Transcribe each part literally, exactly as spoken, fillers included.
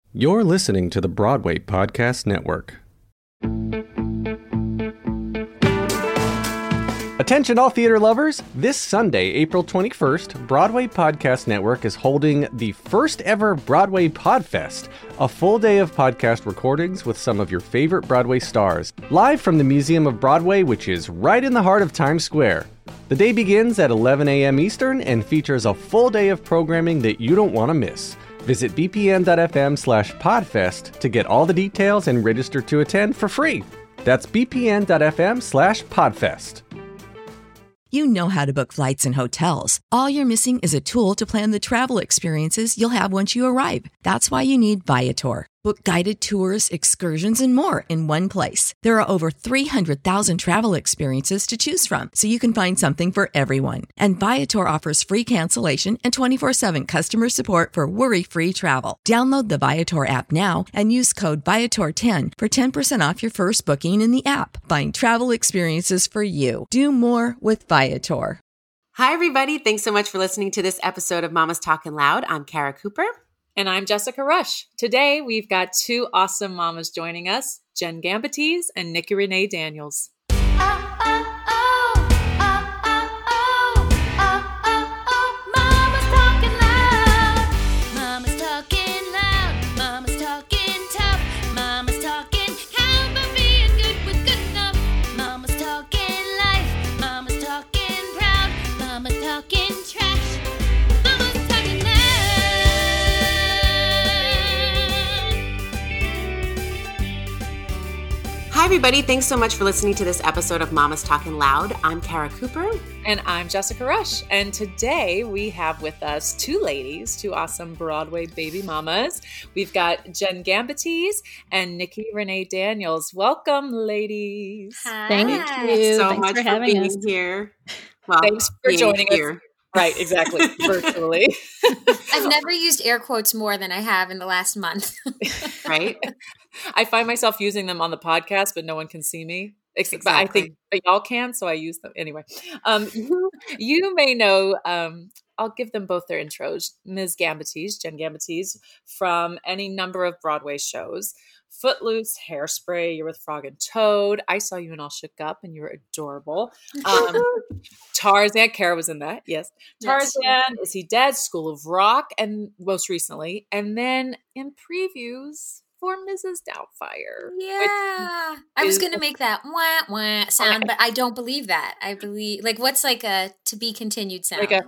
You're listening to the Broadway Podcast Network. Attention all theater lovers! This Sunday, April twenty-first, Broadway Podcast Network is holding the first ever Broadway Podfest, a full day of podcast recordings with some of your favorite Broadway stars, live from the Museum of Broadway, which is right in the heart of Times Square. The day begins at eleven a.m. Eastern and features a full day of programming that you don't want to miss. Visit bpn.fm slash podfest to get all the details and register to attend for free. That's bpn.fm slash podfest. You know how to book flights and hotels. All you're missing is a tool to plan the travel experiences you'll have once you arrive. That's why you need Viator. Book guided tours, excursions, and more in one place. There are over three hundred thousand travel experiences to choose from, so you can find something for everyone. And Viator offers free cancellation and twenty-four seven customer support for worry-free travel. Download the Viator app now and use code Viator ten for ten percent off your first booking in the app. Find travel experiences for you. Do more with Viator. Hi, everybody. Thanks so much for listening to this episode of Mama's Talking Loud. I'm Kara Cooper. And I'm Jessica Rush. Today, we've got two awesome mamas joining us, Jen Gambatese and Nikki Renee Daniels. Oh, oh, oh, oh, oh, oh, oh, oh, oh, Mama's talking loud. Mama's talking loud. Mama's talking tough. Mama's talking how about being good with good enough. Mama's talking life. Mama's talking proud. Mama's talking trash. Mama's talking loud. Hi, everybody. Thanks so much for listening to this episode of Mama's Talking Loud. I'm Kara Cooper. And I'm Jessica Rush. And today we have with us two ladies, two awesome Broadway baby mamas. We've got Jen Gambatese and Nikki Renee Daniels. Welcome, ladies. Hi. Thank you. Thanks so Thanks much for for, having being us. here. Well, Thanks for being joining here. us. Right, exactly. Virtually. I've never used air quotes more than I have in the last month. Right? I find myself using them on the podcast, but no one can see me. Except, Exactly. But I think but y'all can, so I use them. Anyway, um, you, you may know, um, I'll give them both their intros. Miz Gambatese, Jen Gambatese, from any number of Broadway shows. Footloose, Hairspray, you're with Frog and Toad. I saw you in All Shook Up, and you were adorable. Um, Tarzan, Kara was in that, yes. Yes. Tarzan, Is He Dead? School of Rock, and most recently. And then in previews for Missus Doubtfire. Yeah. I was is- going to make that wah wah sound, Okay. but I don't believe that. I believe, like, what's like a to be continued sound? Like a,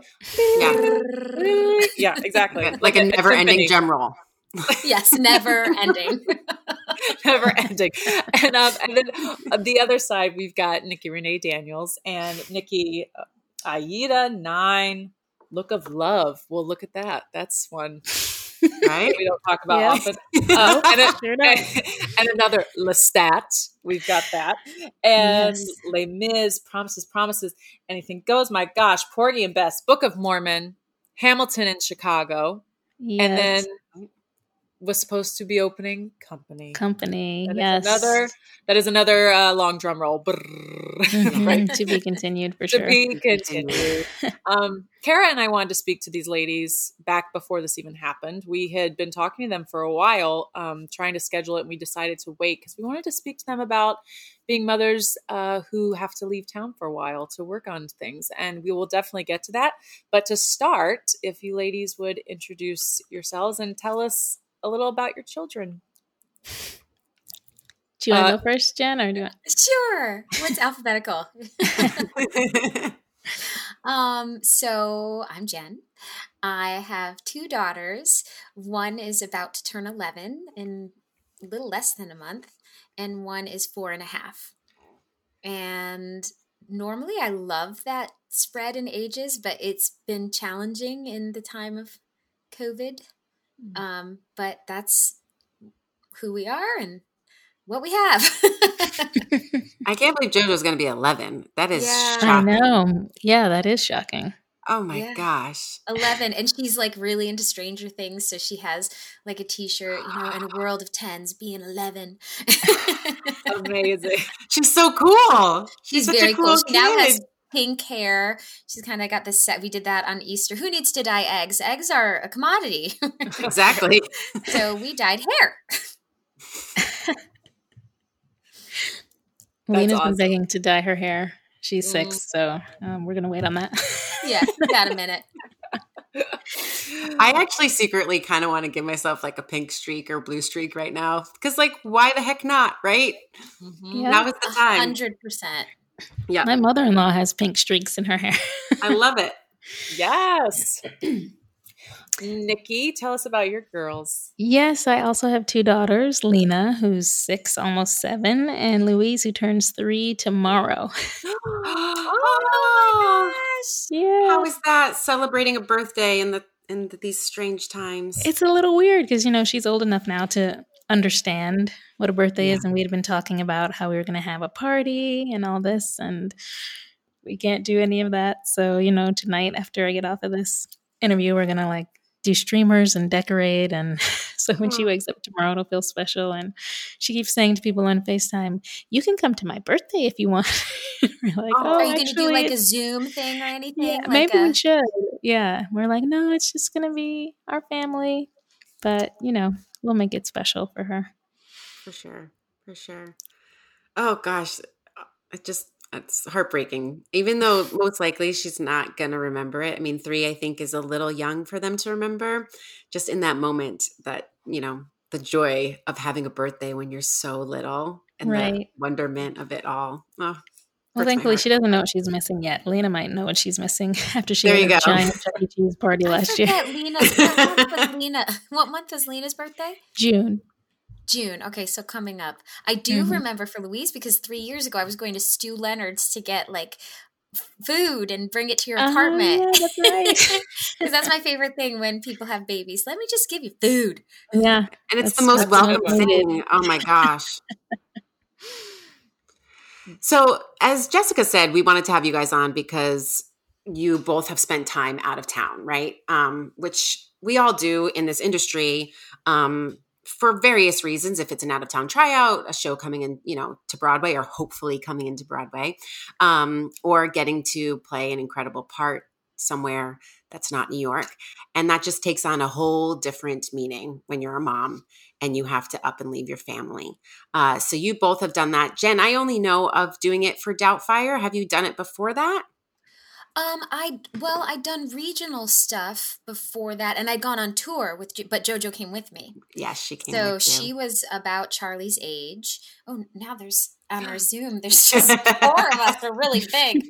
Yeah. yeah, exactly. Like, like a never-ending symphony. drum roll. Yes, never ending. Never ending. And, um, and then on the other side, we've got Nikki Renee Daniels and Nikki uh, Aida Nine, Look of Love. Well, look at that. That's one Right? we don't talk about Yeah. often. Uh, and, a- Sure don't. and, and another Lestat. We've got that. And Yes. Les Mis, Promises, Promises, Anything Goes. My gosh, Porgy and Bess, Book of Mormon, Hamilton in Chicago. Yes. And then was supposed to be opening Company. Company. That is yes. another that is another uh, long drum roll. Mhm. Right. To be continued for To sure. be continued. um, Kara and I wanted to speak to these ladies back before this even happened. We had been talking to them for a while, um, trying to schedule it, and we decided to wait because we wanted to speak to them about being mothers uh, who have to leave town for a while to work on things. And we will definitely get to that. But to start, if you ladies would introduce yourselves and tell us a little about your children. Do you want to Uh, go first, Jen, or do you want? Sure. What's alphabetical? Um, so I'm Jen. I have two daughters. One is about to turn eleven in a little less than a month, and one is four and a half. And normally I love that spread in ages, but it's been challenging in the time of COVID. Um, but that's who we are and what we have. I can't believe JoJo's going to be eleven. That is Yeah. shocking. I know. Yeah, that is shocking. Oh my Yeah. gosh. eleven, and she's like really into Stranger Things, so she has like a t-shirt, you know, in a world of tens, being eleven. Amazing. She's so cool. She's She's such very a cool cool. kid. She now has pink hair. She's kind of got this set. We did that on Easter. Who needs to dye eggs? Eggs are a commodity. Exactly. So we dyed hair. Lena's awesome. been begging to dye her hair. She's Mm. six, so um, we're gonna wait on that. Yeah, we got a minute. I actually secretly kind of want to give myself like a pink streak or blue streak right now. Because, like, why the heck not, right? Mm-hmm. Yeah. Now is the A time. hundred percent. Yeah. My mother-in-law has pink streaks in her hair. I love it. Yes. Nikki, tell us about your girls. Yes, I also have two daughters, Lena, who's six, almost seven, and Louise, who turns three tomorrow. Oh, Yeah. how is that celebrating a birthday in the in the, these strange times? It's a little weird because, you know, she's old enough now to understand what a birthday Yeah. is. And we had been talking about how we were going to have a party and all this. And we can't do any of that. So, you know, tonight after I get off of this interview, we're going to like do streamers and decorate. And so when she Aw. wakes up tomorrow, it'll feel special. And she keeps saying to people on FaceTime, you can come to my birthday if you want. We're like, Oh, oh, Are you going to do actually, like a it's- Zoom thing or anything? yeah, like maybe a, we should. Yeah. We're like, no, it's just going to be our family. But, you know, we'll make it special for her. For sure. For sure. Oh gosh. It just it's heartbreaking. Even though most likely she's not gonna remember it. I mean, three I think is a little young for them to remember. Just in that moment that, you know, the joy of having a birthday when you're so little and the Right. wonderment of it all. Oh, Well, breaks my thankfully, heart. she doesn't know what she's missing yet. Lena might know what she's missing after she There had you a go. giant Chuck E. Cheese party I last year. forget Lena's. What month was Lena? What month is Lena's birthday? June. June. Okay, so coming up. I do Mhm. remember for Louise because three years ago I was going to Stu Leonard's to get like f- food and bring it to your Oh, apartment. yeah, that's right. Because that's my favorite thing when people have babies. Let me just give you food. Yeah. And it's That's- the most that's welcome what I did. thing. Oh my gosh. So, as Jessica said, we wanted to have you guys on because you both have spent time out of town, right? Um, which we all do in this industry um, for various reasons. If it's an out of town tryout, a show coming in, you know, to Broadway, or hopefully coming into Broadway, um, or getting to play an incredible part somewhere that's not New York. And that just takes on a whole different meaning when you're a mom and you have to up and leave your family. Uh, so you both have done that. Jen, I only know of doing it for Doubtfire. Have you done it before that? Um, I well, I'd done regional stuff before that, and I'd gone on tour with, Jo- but JoJo came with me. Yes, she came. So with you. she was about Charlie's age. Oh, now there's on our Zoom. There's just four of us. They're really big.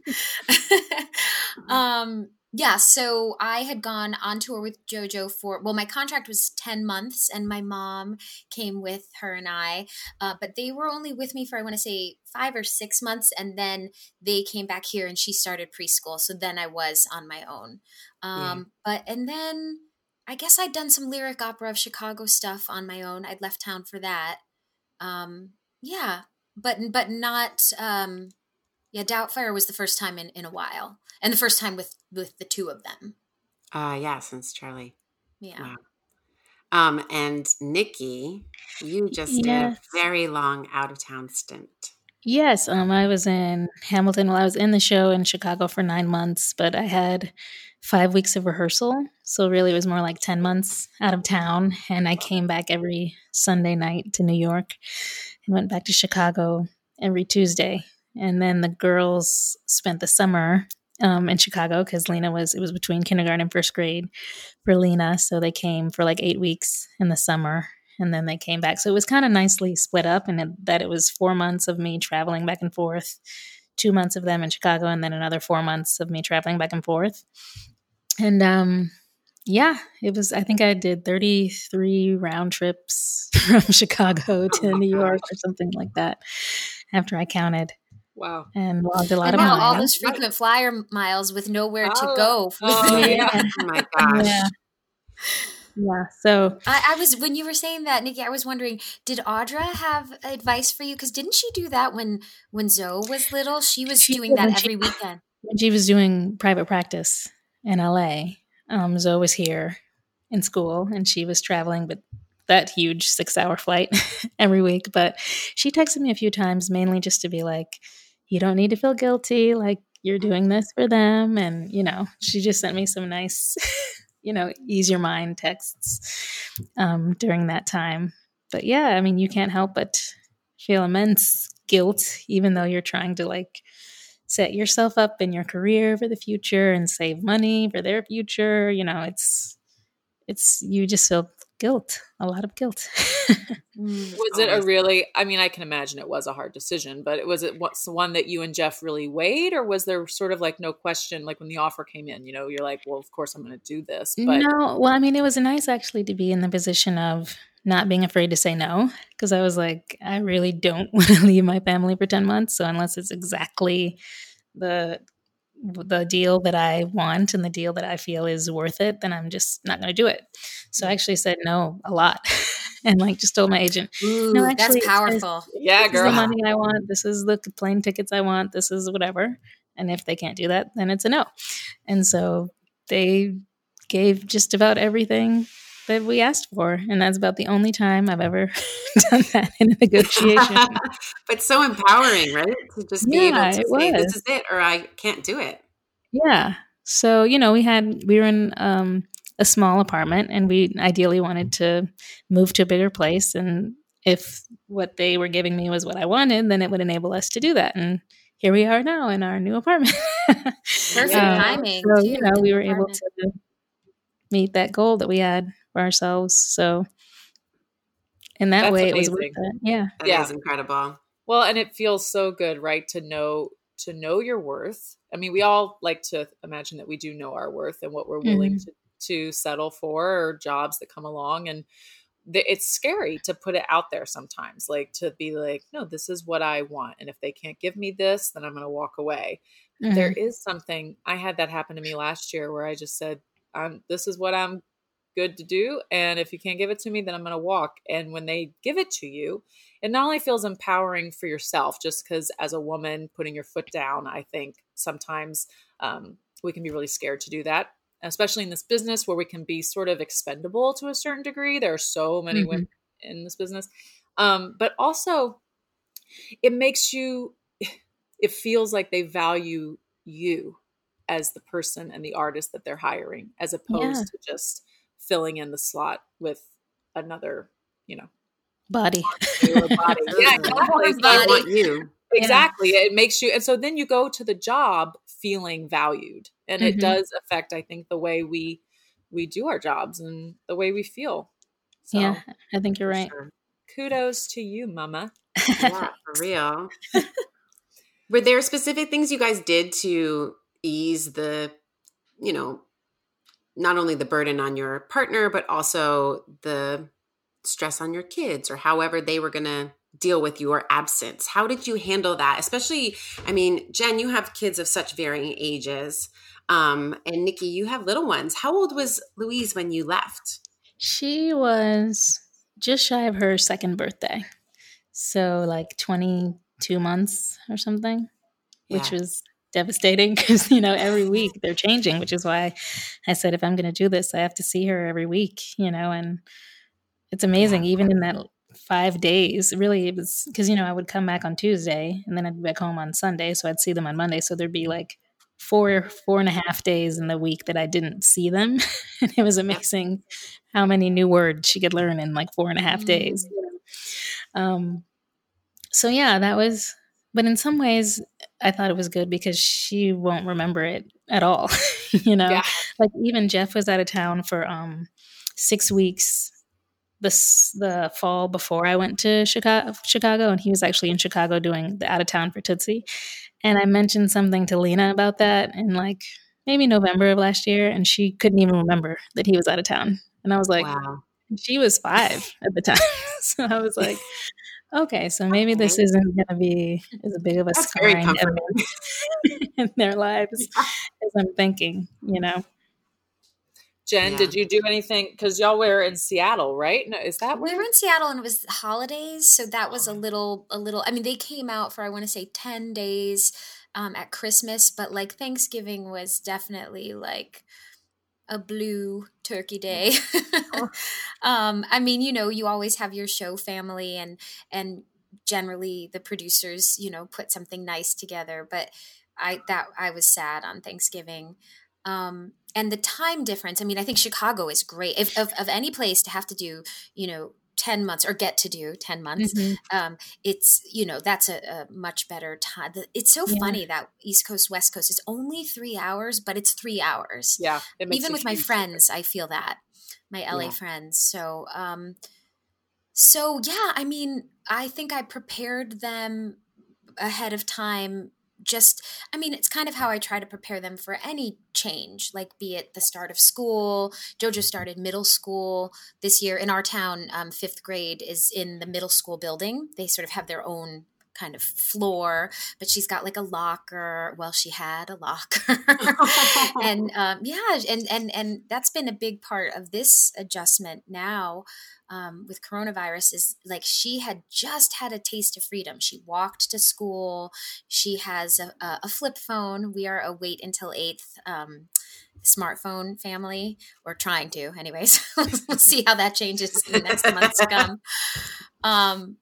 um, yeah. So I had gone on tour with JoJo for well, my contract was ten months, and my mom came with her and I. Uh, but they were only with me for I want to say five or six months, and then they came back here, and she started preschool. So then I was on my own. Um, But and then. I guess I'd done some lyric opera of Chicago stuff on my own. I'd left town for that. Um, yeah, but but not. Um, yeah, Doubtfire was the first time in, in a while, and the first time with with the two of them. Uh, yeah, since Charlie. Yeah. Wow. Um, and Nikki, you just Yes. did a very long out of town stint. Yes, um, I was in Hamilton. Well, I was in the show in Chicago for nine months, but I had five weeks of rehearsal. So really it was more like ten months out of town. And I came back every Sunday night to New York and went back to Chicago every Tuesday. And then the girls spent the summer um, in Chicago because Lena was, it was between kindergarten and first grade for Lena. So they came for like eight weeks in the summer. And then they came back. So it was kind of nicely split up, and it, that it was four months of me traveling back and forth, two months of them in Chicago, and then another four months of me traveling back and forth. And um, yeah, it was, I think I did thirty-three round trips from Chicago to Oh my New York gosh. or something like that after I counted, Wow. and logged a lot And of now all miles. those frequent flyer miles with nowhere to Oh, go. oh, yeah. Oh my gosh. Yeah. Yeah. So I, I was when you were saying that, Nikki. I was wondering, did Audra have advice for you? Because didn't she do that when when Zoe was little? She was She doing did that when she- every weekend. when she was doing private practice in L A, um, Zoe was here in school and she was traveling with that huge six hour flight every week. But she texted me a few times, mainly just to be like, you don't need to feel guilty. Like, you're doing this for them. And, you know, she just sent me some nice, you know, ease your mind texts um, during that time. But yeah, I mean, you can't help but feel immense guilt, even though you're trying to like set yourself up in your career for the future and save money for their future. You know, it's, it's, you just feel guilt, a lot of guilt. Was it a really, I mean, I can imagine it was a hard decision, but was it what's the one that you and Jeff really weighed, or was there sort of like no question, like when the offer came in, you know, you're like, well, of course I'm going to do this. But no, well, I mean, it was nice actually to be in the position of not being afraid to say no, because I was like, I really don't want to leave my family for ten months. So unless it's exactly the the deal that I want and the deal that I feel is worth it, then I'm just not going to do it. So I actually said no a lot and like just told my agent, Ooh, no, actually, that's powerful. This, yeah, this girl. is the money I want. This is the plane tickets I want. This is whatever. And if they can't do that, then it's a no. And so they gave just about everything that we asked for. And that's about the only time I've ever done that in a negotiation. But so empowering, right? To just be Yeah, able to it say, was. this is it, or I can't do it. Yeah. So, you know, we had, we were in um, a small apartment and we ideally wanted to move to a bigger place. And if what they were giving me was what I wanted, then it would enable us to do that. And here we are now in our new apartment. Perfect Yeah. timing. So, too, you know, the we were able apartment. to meet that goal that we had for ourselves. So, in that That's way, it was worth amazing. it. Yeah. That Yeah. is incredible. Well, and it feels so good, right? To know, to know your worth. I mean, we all like to imagine that we do know our worth and what we're willing Mhm. to, to settle for, or jobs that come along. And the, it's scary to put it out there sometimes, like to be like, no, this is what I want. And if they can't give me this, then I'm going to walk away. Mhm. There is something, I had that happen to me last year where I just said, um, this is what I'm good to do. And if you can't give it to me, then I'm going to walk. And when they give it to you, it not only feels empowering for yourself, just because as a woman putting your foot down, I think sometimes um, we can be really scared to do that, especially in this business where we can be sort of expendable to a certain degree. There are so many Mhm. women in this business. Um, but also it makes you, it feels like they value you as the person and the artist that they're hiring, as opposed Yeah. to just filling in the slot with another, you know, Body. or body. Yeah, exactly. I So- want you. exactly. It makes you, and so then you go to the job feeling valued, and it Mhm. does affect, I think, the way we we do our jobs and the way we feel. So Yeah, I think you're For right. sure. kudos to you, mama. Yeah, for real. Were there specific things you guys did to ease the, you know, not only the burden on your partner, but also the stress on your kids, or however they were going to deal with your absence? How did you handle that? Especially, I mean, Jen, you have kids of such varying ages. Um, and Nikki, you have little ones. How old was Louise when you left? She was just shy of her second birthday. So like twenty-two months or something, which Yeah. was devastating because, you know, every week they're changing, which is why I said, if I'm going to do this, I have to see her every week, you know, and it's amazing. Even in that five days, really, it was because, you know, I would come back on Tuesday and then I'd be back home on Sunday. So I'd see them on Monday. So there'd be like four, four and a half days in the week that I didn't see them. And it was amazing how many new words she could learn in like four and a half days. You know? Um, so yeah, that was, but in some ways I thought it was good because she won't remember it at all. You know, Yeah. like even Jeff was out of town for um, six weeks this the fall before I went to Chicago, Chicago, and he was actually in Chicago doing the out of town for Tootsie. And I mentioned something to Lena about that in like maybe November of last year, and she couldn't even remember that he was out of town. And I was like, Wow. she was five at the time, so I was like, okay, so maybe this Okay. isn't going to be as big of a That's very scarring comforting. element in their lives as I'm thinking. You know, Jen, Yeah. did you do anything? Because y'all were in Seattle, right? No, is that We where? were in Seattle and it was holidays, so that was a little, a little. I mean, they came out for I want to say ten days um, at Christmas, but like Thanksgiving was definitely like a blue turkey day. um, I mean, you know, you always have your show family, and and generally the producers, you know, put something nice together, but I that I was sad on Thanksgiving. Um, and the time difference, I mean, I think Chicago is great. If of, of any place to have to do, you know, ten months or get to do ten months, Mhm. um, it's, you know, that's a, a much better time. The- It's so Yeah. funny that East Coast, West Coast, it's only three hours, but it's three hours. Yeah. It makes Even a with my huge friends, I feel that, my L A Yeah. friends. So, um, so yeah, I mean, I think I prepared them ahead of time. Just, I mean, it's kind of how I try to prepare them for any change, like be it the start of school. Jojo started middle school this year in our town. Um, fifth grade is in the middle school building. They sort of have their own kind of floor, but she's got like a locker. Well, she had a locker, and um, yeah, and and and that's been a big part of this adjustment now. Um, with coronavirus is like she had just had a taste of freedom. She walked to school. She has a, a, a flip phone. We are a wait until eighth um, smartphone family, or trying to anyways. We'll see how that changes in the next months to come. Um,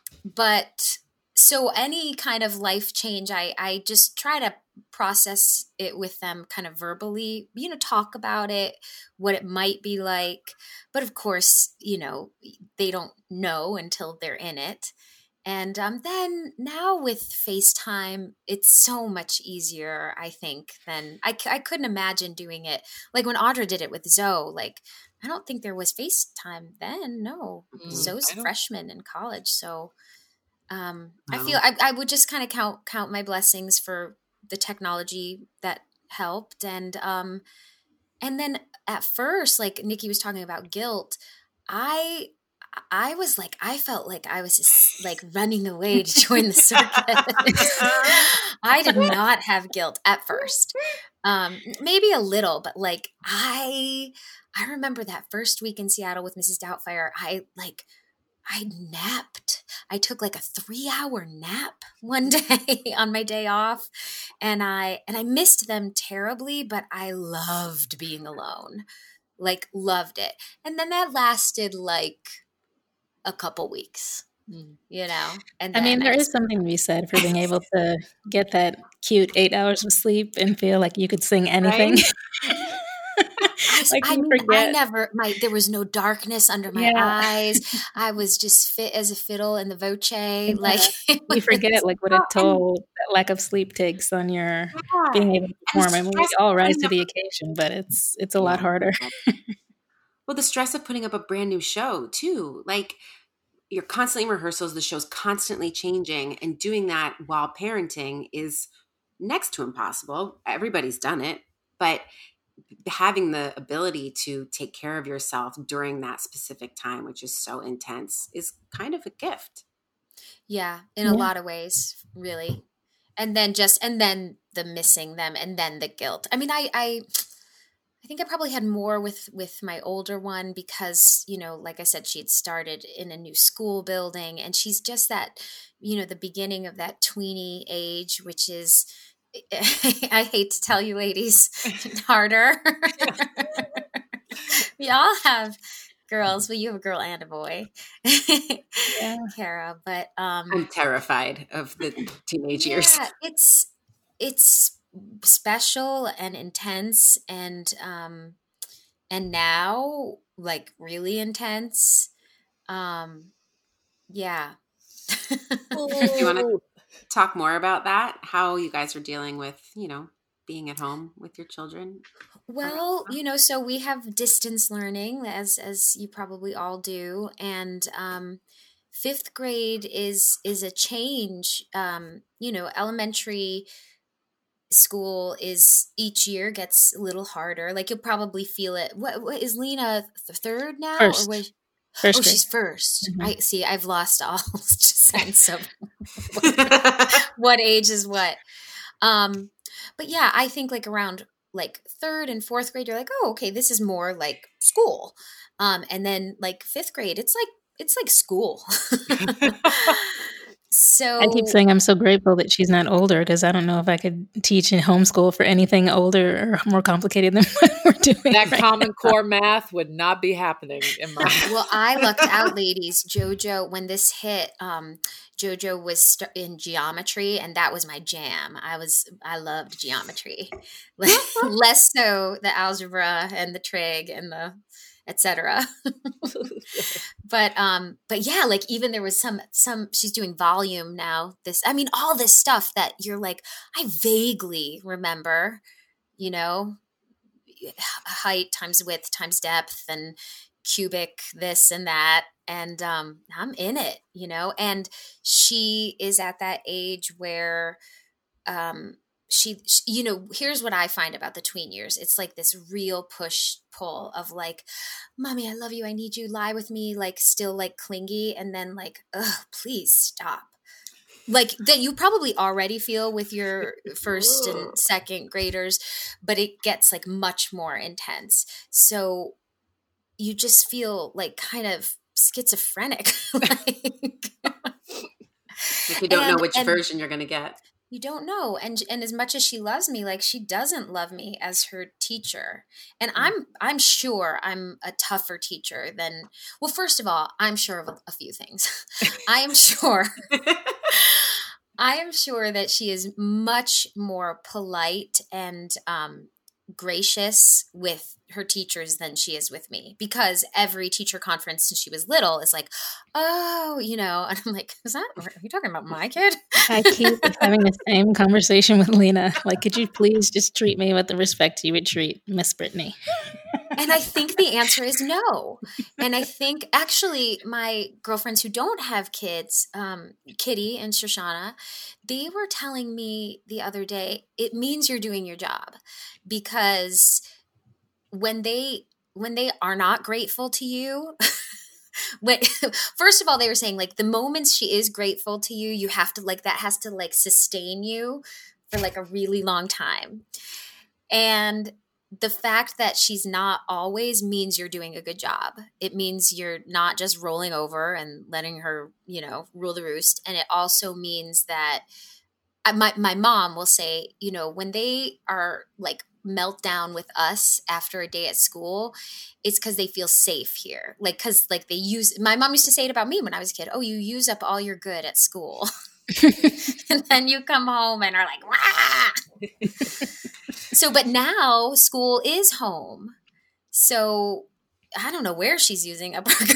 but so any kind of life change, I, I just try to process it with them kind of verbally, you know, talk about it, what it might be like. But of course, you know, they don't know until they're in it. And um, then now with FaceTime, it's so much easier, I think, than I, c- I couldn't imagine doing it. Like when Audra did it with Zoe, like, I don't think there was FaceTime then. No, Mm, Zoe's I don't- freshman in college. So um, I Wow. feel I, I would just kind of count count my blessings for the technology that helped. And um, and then at first, like Nikki was talking about guilt, I I was like, I felt like I was just like running away to join the circus. I did not have guilt at first. Um, maybe a little, but like I I remember that first week in Seattle with Missus Doubtfire, I like I napped. I took like a three hour nap one day on my day off, and I and I missed them terribly, but I loved being alone. Like loved it. And then that lasted like a couple weeks, Mm. you know. And I mean, then there I is just, something to be said for being able to get that cute eight hours of sleep and feel like you could sing anything. I, like I you mean, I forget. never, my, there was no darkness under my Yeah. eyes. I was just fit as a fiddle in the voce. Like, it You was- forget like what a toll that lack of sleep takes on your being able to perform. I mean, we stress all rise putting to up- the occasion, but it's it's a lot Yeah. harder. Well, the stress of putting up a brand new show too. Like you're constantly in rehearsals, the show's constantly changing, and doing that while parenting is next to impossible. Everybody's done it, but having the ability to take care of yourself during that specific time, which is so intense, is kind of a gift. yeah, in Yeah. a lot of ways, really. And then just, and then the missing them, and then the guilt. I mean, I, I, I think I probably had more with with my older one because, you know, like I said, she had started in a new school building, and she's just that, you know, the beginning of that tweeny age, which is, I hate to tell you ladies, harder. We all have girls. Well, you have a girl and a boy, Yeah. Kara, but um I'm terrified of the teenage years. yeah, it's it's special and intense, and um and now like really intense. Um yeah. Do you want to talk more about that? How you guys are dealing with, you know, being at home with your children? Well, you know, so we have distance learning, as as you probably all do, and um, fifth grade is is a change. Um, you know, elementary school is each year gets a little harder. Like you'll probably feel it. What, what is Lena th- third now? First. Or was, First oh, grade. she's 1st Mhm. I see. I've lost all sense of what age is what. Um, but yeah, I think like around like third and fourth grade, you're like, oh, okay, this is more like school. Um, and then like fifth grade, it's like it's like school. So I keep saying I'm so grateful that she's not older because I don't know if I could teach in homeschool for anything older or more complicated than what we're doing. That right Common now. Core math would not be happening in my. well, I lucked out, ladies. JoJo, when this hit, um, JoJo was st- in geometry, and that was my jam. I was, I loved geometry, less so the algebra and the trig and the et cetera. but um, but yeah, like even there was some some she's doing volume now. This, I mean, all this stuff that you're like, I vaguely remember, you know, height times width times depth and cubic this and that. And um, I'm in it, you know, and she is at that age where um, she, she, you know, here's what I find about the tween years. It's like this real push pull of like, mommy, I love you. I need you. Lie with me. Like still like clingy. And then like, ugh, please stop. Like that you probably already feel with your first and second graders, but it gets like much more intense. So you just feel like kind of schizophrenic. like, If you don't and, know which and version you're going to get. You don't know. And and as much as she loves me, like she doesn't love me as her teacher. And I'm I'm sure I'm a tougher teacher than, well, first of all, I'm sure of a, a few things. I am sure I am sure that she is much more polite and um, gracious with her teachers than she is with me, because every teacher conference since she was little is like, oh, you know, and I'm like, is that, are you talking about my kid? I keep having the same conversation with Lena. Like, could you please just treat me with the respect you would treat Miss Brittany? And I think the answer is no. And I think actually my girlfriends who don't have kids, um, Kitty and Shoshana, they were telling me the other day, it means you're doing your job, because when they when they are not grateful to you, when, first of all, they were saying like the moments she is grateful to you, you have to like that has to like sustain you for like a really long time. And the fact that she's not always means you're doing a good job. It means you're not just rolling over and letting her, you know, rule the roost. And it also means that I, my, my mom will say, you know, when they are like meltdown with us after a day at school, it's because they feel safe here. Like, because like they use, my mom used to say it about me when I was a kid. Oh, you use up all your good at school. And then you come home and are like, wah! So, but now school is home. So I don't know where she's using up her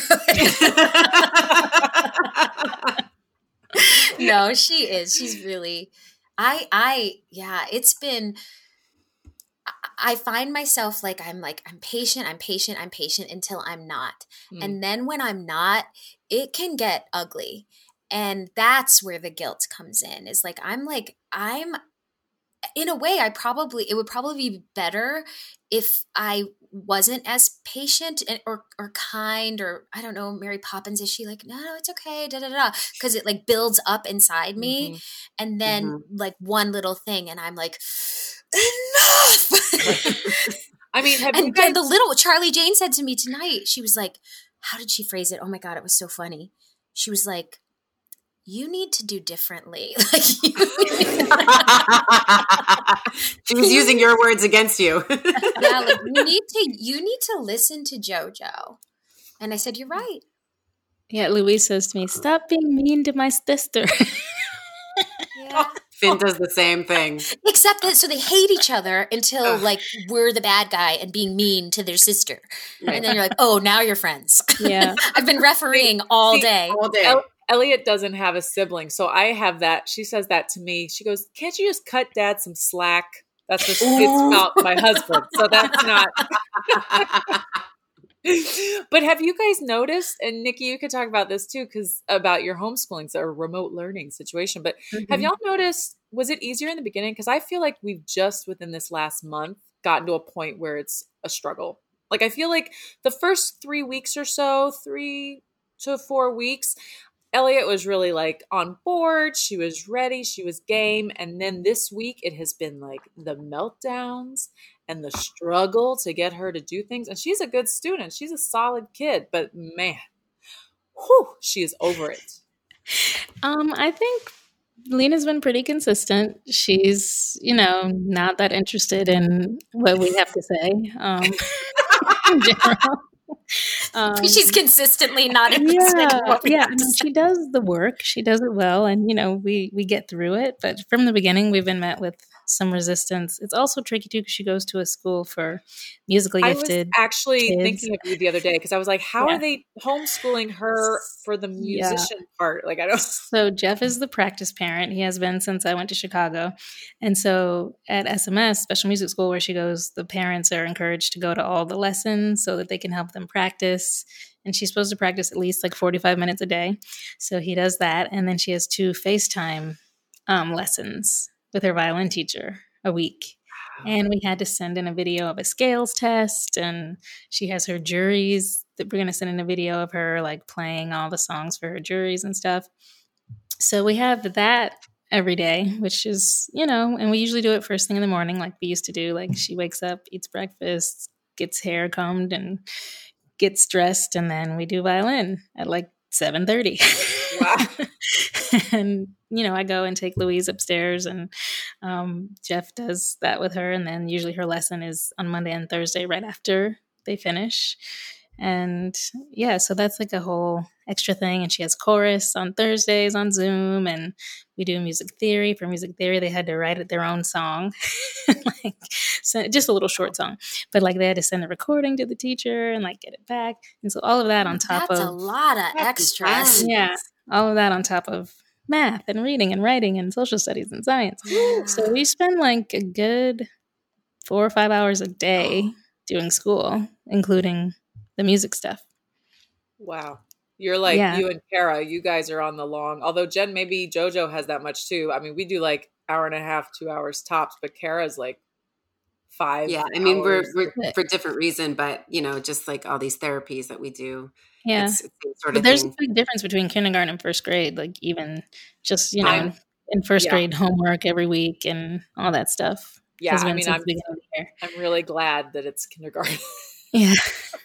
good. No, she is. She's really, I, I, yeah, it's been, I find myself like, I'm like, I'm patient, I'm patient, I'm patient until I'm not. Mm. And then when I'm not, it can get ugly. And that's where the guilt comes in. Is like, I'm like, I'm, in a way, I probably, it would probably be better if I wasn't as patient and, or, or kind, or I don't know, Mary Poppins, is she like, no, no, it's okay, da, da, da, because it like builds up inside me. Mm-hmm. And then mm-hmm. like one little thing and I'm like, enough. I mean, have and you guys- the little, Charlie Jane said to me tonight, she was like, how did she phrase it? Oh my God, it was so funny. She was like, you need to do differently. Like you she was using your words against you. Yeah, like you need to you need to listen to JoJo. And I said, you're right. Yeah, Louise says to me, stop being mean to my sister. Yeah. Finn does the same thing. Except that so they hate each other until like we're the bad guy and being mean to their sister. Right. And then you're like, oh, now you're friends. Yeah. I've been refereeing all See, day. All day. El- Elliot doesn't have a sibling, so I have that. She says that to me. She goes, can't you just cut Dad some slack? That's what it's about my husband. So that's not. But have you guys noticed, and Nikki, you could talk about this too, because about your homeschooling or remote learning situation, but mm-hmm. have y'all noticed, was it easier in the beginning? Because I feel like we've just within this last month gotten to a point where it's a struggle. Like I feel like the first three weeks or so, three to four weeks, Elliot was really like on board. She was ready. She was game. And then this week it has been like the meltdowns and the struggle to get her to do things. And she's a good student. She's a solid kid, but man, whew, she is over it. Um, I think Lena's been pretty consistent. She's, you know, not that interested in what we have to say, um, in general. Um, She's consistently not interested yeah, in what we yeah. have I to mean, say. she does the work. She does it well, and you know, we we get through it. But from the beginning, we've been met with some resistance. It's also tricky too because she goes to a school for musically I was gifted actually kids. thinking of you the other day because I was like, how Yeah. are they homeschooling her for the Yeah. musician part? Like, I don't. So Jeff is the practice parent. He has been since I went to Chicago. And so at S M S, Special Music School, where she goes, the parents are encouraged to go to all the lessons so that they can help them practice. And she's supposed to practice at least like forty-five minutes a day. So he does that. And then she has two FaceTime um, lessons with her violin teacher a week. And we had to send in a video of a scales test. And she has her juries that we're going to send in a video of her like playing all the songs for her juries and stuff. So we have that every day, which is, you know, and we usually do it first thing in the morning, like we used to do. Like she wakes up, eats breakfast, gets hair combed and gets dressed. And then we do violin at like seven thirty. Wow. And, you know, I go and take Louise upstairs and um, Jeff does that with her. And then usually her lesson is on Monday and Thursday right after they finish. And yeah, so that's like a whole extra thing. And she has chorus on Thursdays on Zoom. And we do music theory. For music theory, they had to write their own song, like so just a little short song. But like they had to send the recording to the teacher and like get it back. And so all of that on top That's of a lot of extras. yeah, all of that on top of math and reading and writing and social studies and science. So we spend like a good four or five hours a day doing school, including the music stuff. Wow. You're like, Yeah. you and Kara, you guys are on the long, although Jen, maybe JoJo has that much too. I mean, we do like hour and a half, two hours tops, but Kara's like five. Yeah, I mean, we're, hours. we're for different reason, but you know, just like all these therapies that we do, Yeah. it's, it's the sort But of there's thing. a big difference between kindergarten and first grade, like even just, you know, I'm- in first yeah. grade homework every week and all that stuff. Yeah, has I been mean, since I'm, the beginning of the year. I'm really glad that it's kindergarten. Yeah.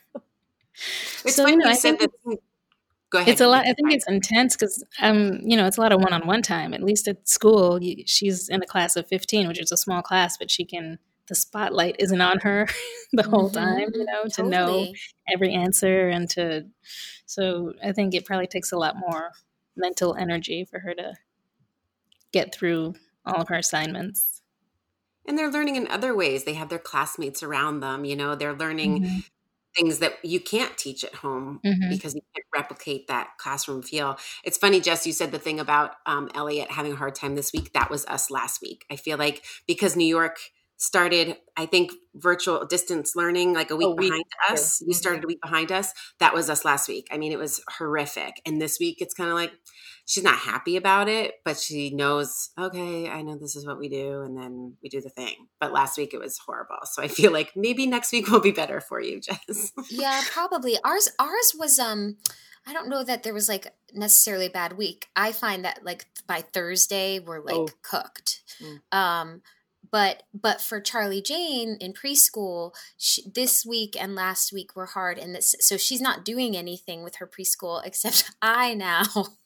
It's So, funny you know, you I said think that. Go ahead. It's a lot. I Nikki. think it's intense because, um, you know, it's a lot of one-on-one time. At least at school, you, she's in a class of fifteen, which is a small class, but she can. The spotlight isn't on her the whole Mhm. time, you know, to know Totally. every answer and to. So I think it probably takes a lot more mental energy for her to get through all of her assignments. And they're learning in other ways. They have their classmates around them. You know, they're learning Mhm. things that you can't teach at home Mhm. because you can't replicate that classroom feel. It's funny, Jess, you said the thing about um, Elliot having a hard time this week. That was us last week. I feel like because New York started, I think, virtual distance learning like a week, A week behind us. after. You started a week behind us. That was us last week. I mean, it was horrific. And this week, it's kind of like she's not happy about it, but she knows, okay, I know this is what we do. And then we do the thing. But last week, it was horrible. So I feel like maybe next week will be better for you, Jess. Yeah, probably. Ours ours was um I don't know that there was like necessarily a bad week. I find that like by Thursday we're like Oh. cooked. Mm. Um but but for Charlie Jane in preschool, she, this week and last week were hard and this so she's not doing anything with her preschool except I now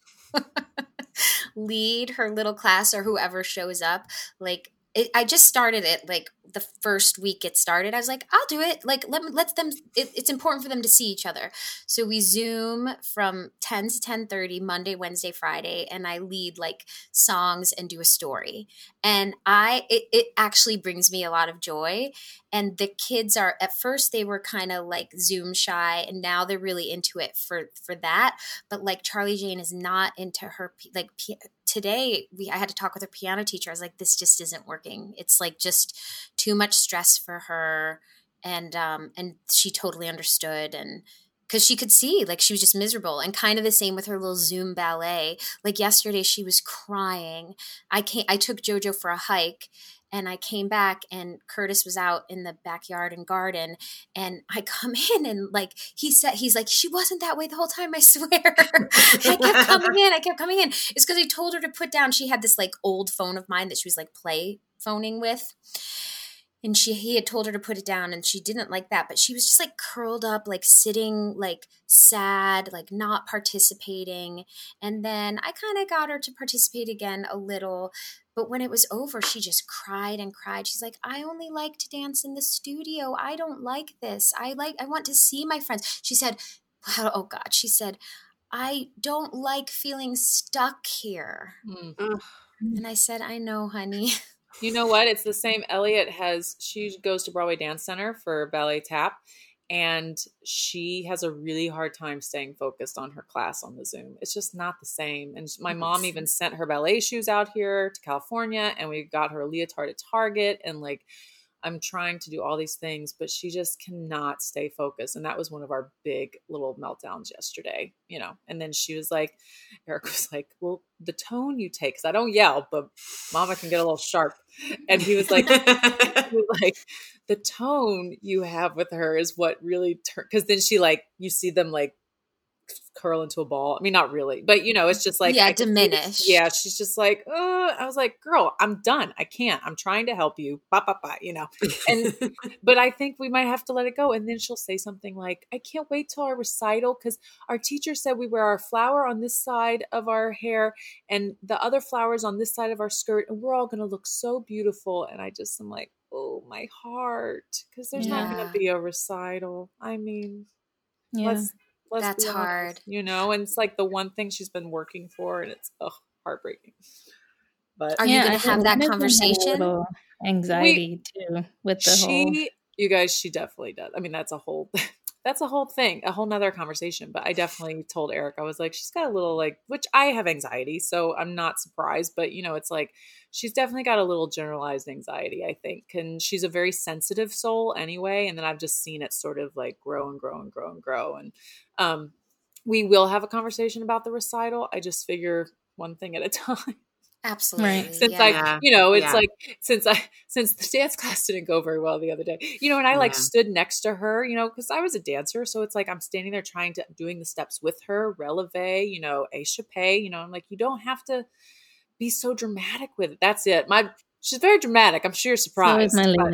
lead her little class or whoever shows up. Like it, I just started it like the first week it started. I was like, I'll do it. Like let me, let them. It, it's important for them to see each other. So we Zoom from ten to ten thirty Monday, Wednesday, Friday, and I lead like songs and do a story. And I it, it actually brings me a lot of joy. And the kids are at first they were kind of like Zoom shy, and now they're really into it for for that. But like Charlie Jane is not into her like. Today we I had to talk with her piano teacher. I was like, this just isn't working. It's like just too much stress for her. And um and she totally understood, and because she could see like she was just miserable. And kind of the same with her little Zoom ballet. Like yesterday she was crying. I came I took JoJo for a hike. And I came back and Curtis was out in the backyard and garden. And I come in and like, he said, he's like, she wasn't that way the whole time, I swear. I kept coming in. I kept coming in. It's because I told her to put down, she had this like old phone of mine that she was like play phoning with. and she he had told her to put it down, and she didn't like that, but she was just like curled up, like sitting, like sad, like not participating. And then I kind of got her to participate again a little, but when it was over, she just cried and cried. She's like, I only like to dance in the studio. I don't like this. I like I want to see my friends. She said, oh God, she said, I don't like feeling stuck here. Mm. And I said, I know, honey. You know what? It's the same. Elliot has, she goes to Broadway Dance Center for ballet tap, and she has a really hard time staying focused on her class on the Zoom. It's just not the same. And my mom even sent her ballet shoes out here to California, and we got her a leotard at Target, and like, I'm trying to do all these things, but she just cannot stay focused. And that was one of our big little meltdowns yesterday, you know? And then she was like, Eric was like, well, the tone you take, cause I don't yell, but mama can get a little sharp. And he was like, he was like, the tone you have with her is what really turn. Cause then she like, you see them like curl into a ball. I mean, not really, but you know, it's just like, yeah, diminished. Yeah. She's just like, uh, I was like, girl, I'm done. I can't, I'm trying to help you. Bah, bah, bah, you know? And, but I think we might have to let it go. And then she'll say something like, I can't wait till our recital, because our teacher said we wear our flower on this side of our hair and the other flowers on this side of our skirt. And we're all going to look so beautiful. And I just am like, oh, my heart. Cause there's Yeah. not going to be a recital. I mean, Yeah. let's, Let's That's be honest, hard. you know, and it's like the one thing she's been working for, and it's ugh, heartbreaking. But Are you Yeah, going I to have think that Megan had a conversation? little anxiety too with the she, whole. you guys, she definitely does. I mean, that's a whole, that's a whole thing, a whole nother conversation. But I definitely told Eric, I was like, she's got a little like, which I have anxiety, so I'm not surprised. But you know, it's like she's definitely got a little generalized anxiety, I think, and she's a very sensitive soul anyway. And then I've just seen it sort of like grow and grow and grow and grow. And um, we will have a conversation about the recital. I just figure one thing at a time. Absolutely. Right. Since yeah. I, you know, it's Yeah. like, since I, since the dance class didn't go very well the other day, you know, and I like Yeah. stood next to her, you know, cause I was a dancer. So it's like, I'm standing there trying to, doing the steps with her, releve, you know, échappé, you know, I'm like, you don't have to be so dramatic with it. That's it. My, she's very dramatic. I'm sure you're So is surprised. my but- Lena.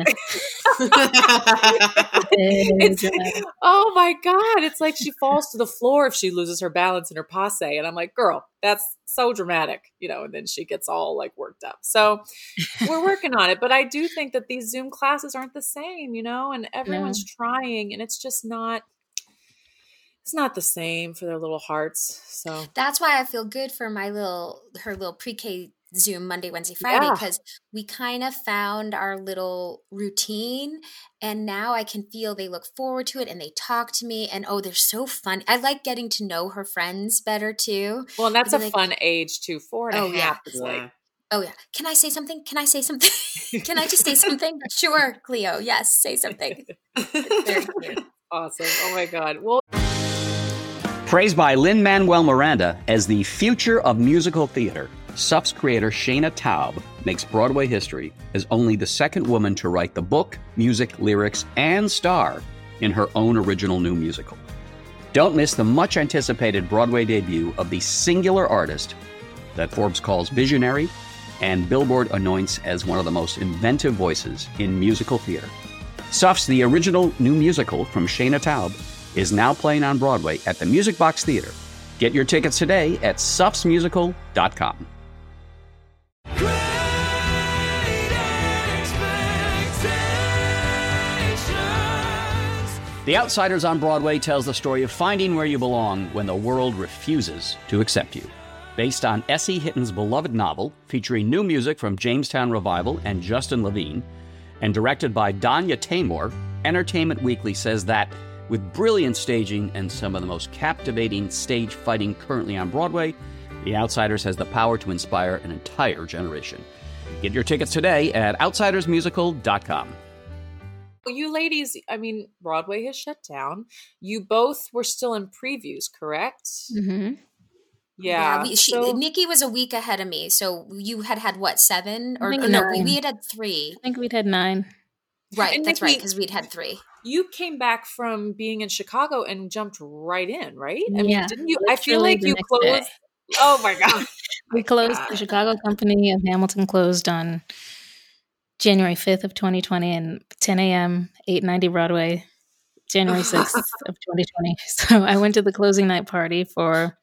It's- Very dramatic. oh my God. It's like she falls to the floor if she loses her balance in her passe. And I'm like, girl, that's so dramatic, you know, and then she gets all like worked up. So we're working on it. But I do think that these Zoom classes aren't the same, you know, and everyone's trying, and it's just not, it's not the same for their little hearts. So That's why I feel good for my little, her little pre-K Zoom Monday, Wednesday, Friday, Yeah. because we kind of found our little routine, and now I can feel they look forward to it and they talk to me, and oh, they're so fun. I like getting to know her friends better too. well, and that's a Like- fun age too. Four and a Oh, yeah. half is like, Yeah. Oh yeah. Can I say something? Can I say something? Can I just say something? Sure, Cleo. Yes, say something. Very cute. awesome. Oh my God. Well, Praised by Lin-Manuel Miranda as the future of musical theater, S U F's creator Shayna Taub makes Broadway history as only the second woman to write the book, music, lyrics, and star in her own original new musical. Don't miss the much-anticipated Broadway debut of the singular artist that Forbes calls visionary and Billboard anoints as one of the most inventive voices in musical theater. S U F's The Original New Musical from Shayna Taub is now playing on Broadway at the Music Box Theater. Get your tickets today at sufs musical dot com. The Outsiders on Broadway tells the story of finding where you belong when the world refuses to accept you. Based on S E Hitton's beloved novel, featuring new music from Jamestown Revival and Justin Levine, and directed by Danya Taymor, Entertainment Weekly says that with brilliant staging and some of the most captivating stage fighting currently on Broadway, The Outsiders has the power to inspire an entire generation. Get your tickets today at outsiders musical dot com. you ladies, I mean, Broadway has shut down. You both were still in previews, correct? Mm-hmm. Yeah. we, she, so- Nikki was a week ahead of me, so you had had what, seven I or, think or no? We, nine. we had had three. I think we'd had nine. Right, And that's Nikki- right, because we'd had three. you came back from being in Chicago and jumped right in, right? I mean, Yeah, didn't you? I feel literally like the you next closed. day. Oh my God. We closed God. the Chicago company, and Hamilton closed on January fifth of twenty twenty and ten a.m., eight ninety Broadway, January sixth of twenty twenty. So I went to the closing night party for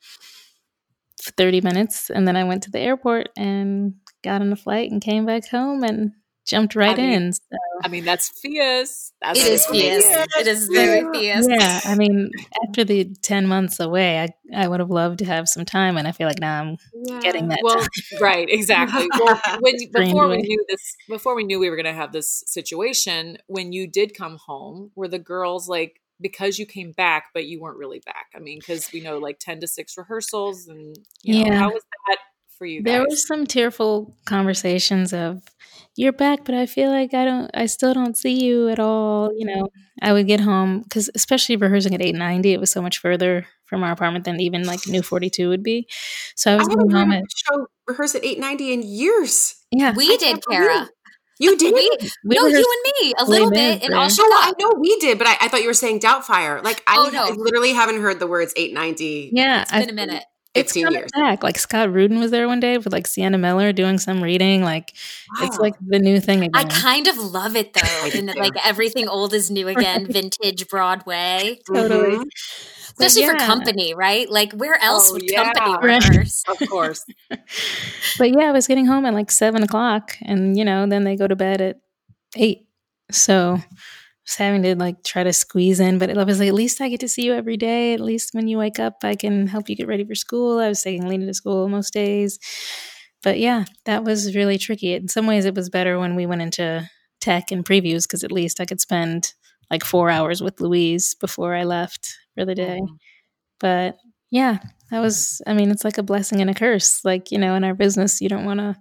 thirty minutes, and then I went to the airport and got on a flight and came back home and jumped right I mean, in. So. I mean, that's fierce. That's It is fierce. It is very fierce. Yeah, I mean, after the ten months away, I, I would have loved to have some time, and I feel like now I'm Yeah. getting that Well, time. right, exactly. Well, when before we away. knew this, before we knew we were going to have this situation, when you did come home, were the girls like, because you came back, but you weren't really back? I mean, because we know like ten to six rehearsals, and you know, Yeah. how was that for you guys? There were some tearful conversations of, "You're back, but I feel like I don't, I still don't see you at all." You know, I would get home because, especially rehearsing at eight ninety, it was so much further from our apartment than even like New forty-two would be. So I I was haven't going home heard at, a show rehearse at eight ninety in years. yeah, We I did, can't believe Kara. You did? We, we no, rehearsed you and me, a Les little Mis bit, and there. all No, shook I up. know we did, but I, I thought you were saying Doubtfire. Like I, Oh, no. I literally haven't heard the words eight ninety yeah. It's been a minute. It's fifteen coming years. back. Like Scott Rudin was there one day with like Sienna Miller doing some reading. Like it's Wow. like the new thing again. I kind of love it though, do and too. like everything old is new again, vintage Broadway, Totally. Mhm. But especially for yeah. company, right? Like where else Oh, would yeah. company Right. rehearse? Of course. But yeah, I was getting home at like seven o'clock, and you know, then they go to bed at eight. So I was having to like try to squeeze in, but I was like, at least I get to see you every day. At least when you wake up, I can help you get ready for school. I was taking Lena to school most days. But yeah, that was really tricky. In some ways, it was better when we went into tech and previews because at least I could spend like four hours with Louise before I left for the day. Mhm. But yeah, that was, I mean, it's like a blessing and a curse. Like, you know, in our business, you don't want to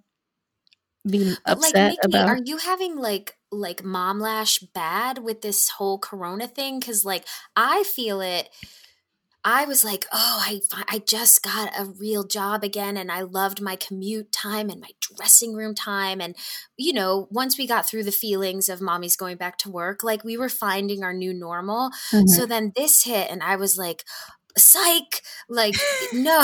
be But like upset Nikki, about. are you having like like mom lash bad with this whole Corona thing? Because like I feel it. I was like, oh, I I just got a real job again, and I loved my commute time and my dressing room time, and you know, once we got through the feelings of mommy's going back to work, like we were finding our new normal. Mhm. So then this hit, and I was like, psych, like no,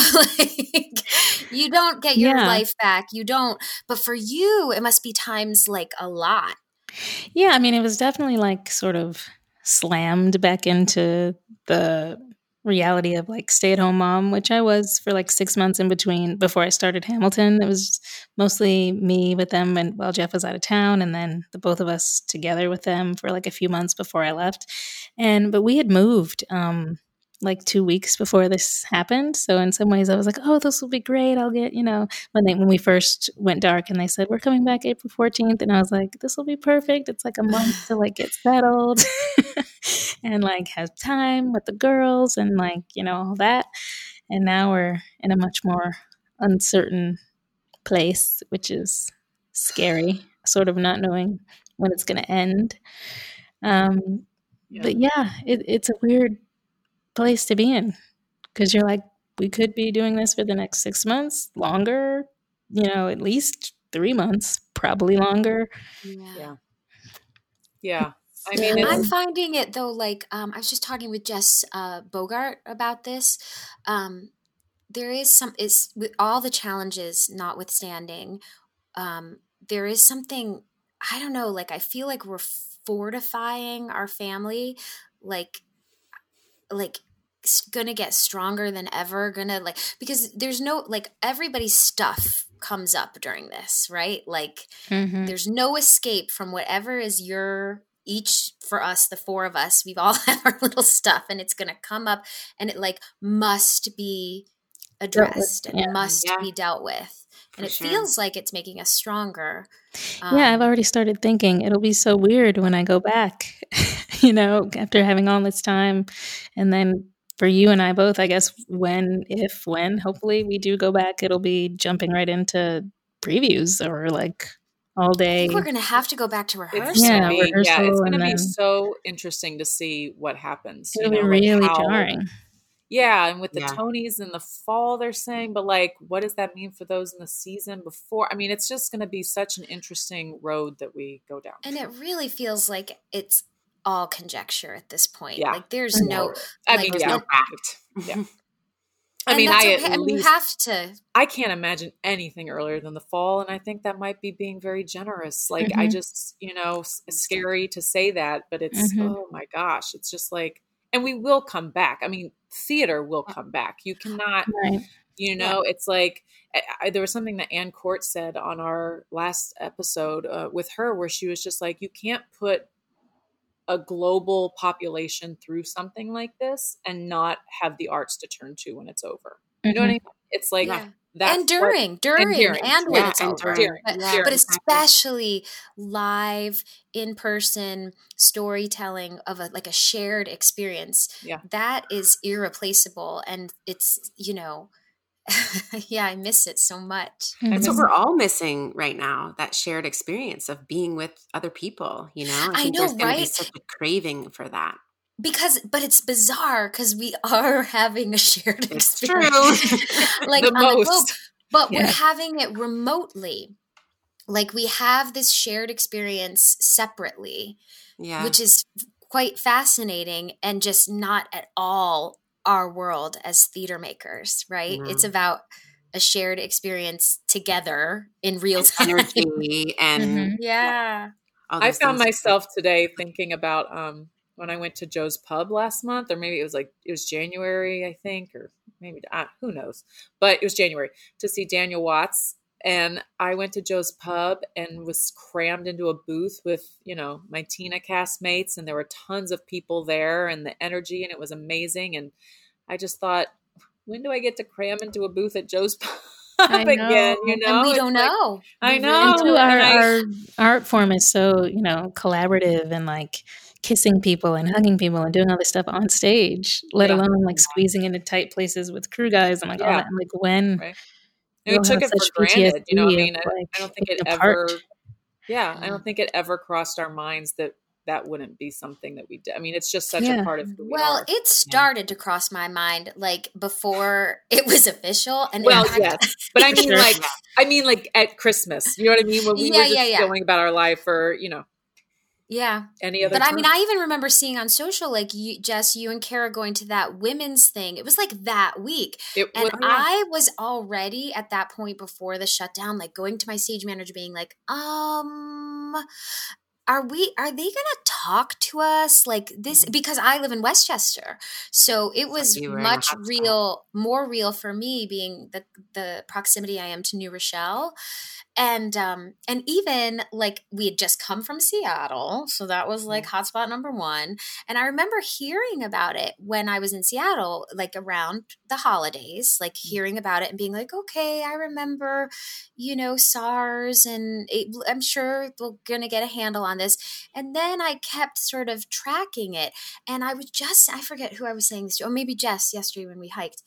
like you don't get your Yeah. life back, you don't. But for you, it must be times like a lot. Yeah, I mean, it was definitely like sort of slammed back into the reality of like stay at home mom, which I was for like six months in between before I started Hamilton. It was mostly me with them and while Jeff was out of town, and then the both of us together with them for like a few months before I left. And but we had moved um like two weeks before this happened. So in some ways I was like, oh, this will be great. I'll get, you know, when they when we first went dark and they said, we're coming back April fourteenth. And I was like, this will be perfect. It's like a month to like get settled and like have time with the girls and like, you know, all that. And now we're in a much more uncertain place, which is scary, sort of not knowing when it's going to end. Um, Yeah. But yeah, it, it's a weird place to be in because you're like, we could be doing this for the next six months, longer, you know, at least three months, probably longer. Yeah. Yeah. I mean, Yeah. I'm it's, finding it though, like um, I was just talking with Jess uh, Bogart about this. Um, there is some, is with all the challenges notwithstanding, um, there is something, I don't know, like I feel like we're fortifying our family, like, like s- gonna get stronger than ever, gonna like, because there's no, like everybody's stuff comes up during this, right? Like Mhm. there's no escape from whatever is your each for us, the four of us, we've all have our little stuff and it's going to come up and it like must be addressed and yeah. must Yeah. be dealt with. And For it sure. feels like it's making us stronger. Yeah, I've Um, already started thinking it'll be so weird when I go back, you know, after having all this time. And then for you and I both, I guess, when, if, when, hopefully we do go back, it'll be jumping right into previews or like all I day. think we're going to have to go back to it's rehearsal. Yeah, gonna be, yeah, it's rehearsal going to and be then- so interesting to see what happens. You It'll be know, like really how- jarring. Yeah, and with the Yeah. Tonys in the fall, they're saying, but like, what does that mean for those in the season before? I mean, it's just going to be such an interesting road that we go down. And it really feels like it's all conjecture at this point. Yeah. Like there's no, I like, mean, There's yeah, no fact. yeah. I And mean, that's I okay. at I mean, you least have to. I can't imagine anything earlier than the fall, and I think that might be being very generous. Like I Mhm. just, you know, s- it's scary to say that, but it's Mhm. oh my gosh, it's just like, and we will come back. I mean, theater will come back. You cannot, Right. you know, it's like I, I, there was something that Ann Court said on our last episode uh, with her, where she was just like, you can't put a global population through something like this and not have the arts to turn to when it's over. You know what I Mhm. mean? It's like Yeah. that's And during, what, during, and during, and when Yeah, it's and over. during. But, Yeah, during. but exactly. especially live, in person storytelling of a like a shared experience. Yeah. That is irreplaceable, and it's you know, yeah, I miss it so much. That's what Mhm. we're all missing right now, that shared experience of being with other people, you know? I I think know, there's going to be right? such a craving for that. Because, but it's bizarre because we are having a shared It's experience, true. like The on the globe, most. but we're Yeah. having it remotely. Like we have this shared experience separately, Yeah. which is quite fascinating and just not at all our world as theater makers, right? No. It's about a shared experience together in real time. Energy and Mhm. Yeah. all I those found things. myself today thinking about um, when I went to Joe's Pub last month, or maybe it was like it was January, I think, or maybe uh, who knows, but it was January to see Daniel Watts, and I went to Joe's Pub and was crammed into a booth with you know my Tina castmates, and there were tons of people there, and the energy, and it was amazing, and I just thought, when do I get to cram into a booth at Joe's Pub I again? know. You know, And we It's don't like, know. I We know. really And don't too, know. our, and I- our art form is so, you know, collaborative and like kissing people and hugging people and doing all this stuff on stage, let Yeah. alone like squeezing into tight places with crew guys and like all Yeah. that. And, like when Right. And we we'll took have it for such granted, you know. I P T S D mean, of I, like I don't think it being apart. ever. Yeah, I Yeah. don't think it ever crossed our minds that that wouldn't be something that we did. I mean, it's just such Yeah. a part of who we Well, are. it started to cross my mind like before it was official. And Well, in fact, yes, but I mean, Sure. like, I mean, like at Christmas. You know what I mean? When we Yeah, were just yeah, yeah. going about our life, or you know, yeah. any other. But I mean, time. I even remember seeing on social, like you, Jess, you and Kara going to that women's thing. It was like that week. it And would. I was already at that point before the shutdown, like going to my stage manager being like, um, are we, are they going to talk to us like this? Because I live in Westchester. So it was you were in a much hot spot. real, more real for me being the, the proximity I am to New Rochelle. And um and even like we had just come from Seattle, so that was like hotspot number one. And I remember hearing about it when I was in Seattle, like around the holidays, like hearing about it and being like, okay, I remember, you know, SARS, and it, I'm sure we're gonna get a handle on this. And then I kept sort of tracking it, and I was just I forget who I was saying this to, or maybe Jess yesterday when we hiked.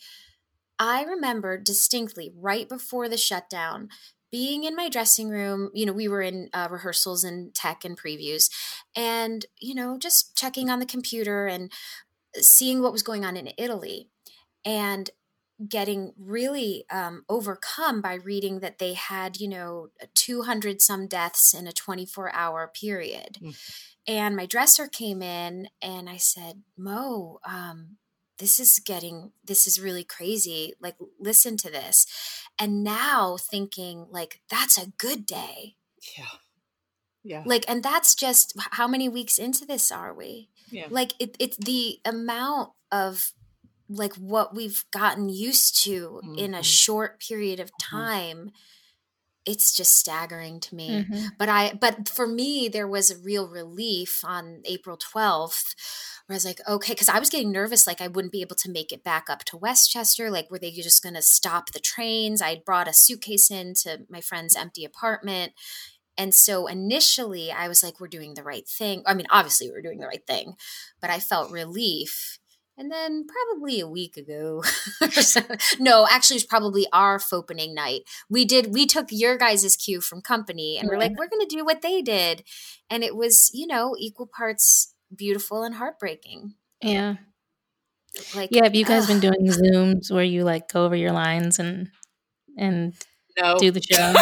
I remember distinctly right before the shutdown being in my dressing room. You know, we were in uh, rehearsals and tech and previews, and, you know, just checking on the computer and seeing what was going on in Italy, and getting really um, overcome by reading that they had, you know, two hundred some deaths in a twenty-four hour period. Mm. And my dresser came in and I said, Mo, um, this is getting, this is really crazy. Like, listen to this. And now thinking like, that's a good day. Yeah. Yeah. Like, and that's just how many weeks into this are we? Yeah. Like it, it's the amount of like what we've gotten used to in a Mhm. short period of time. It's just staggering to me. Mhm. But I, but for me, there was a real relief on April twelfth where I was like, okay, because I was getting nervous, like I wouldn't be able to make it back up to Westchester. Like, were they just going to stop the trains? I brought a suitcase into my friend's empty apartment. And so initially I was like, we're doing the right thing. I mean, obviously we were doing the right thing, but I felt relief. And then probably a week ago, or so, no, actually it's probably our opening night. We did, we took your guys' cue from company and we're like, we're going to do what they did. And it was, you know, equal parts beautiful and heartbreaking. Yeah. Like, Yeah. Have you guys been ugh. doing Zooms where you like go over your lines and and No. do the show?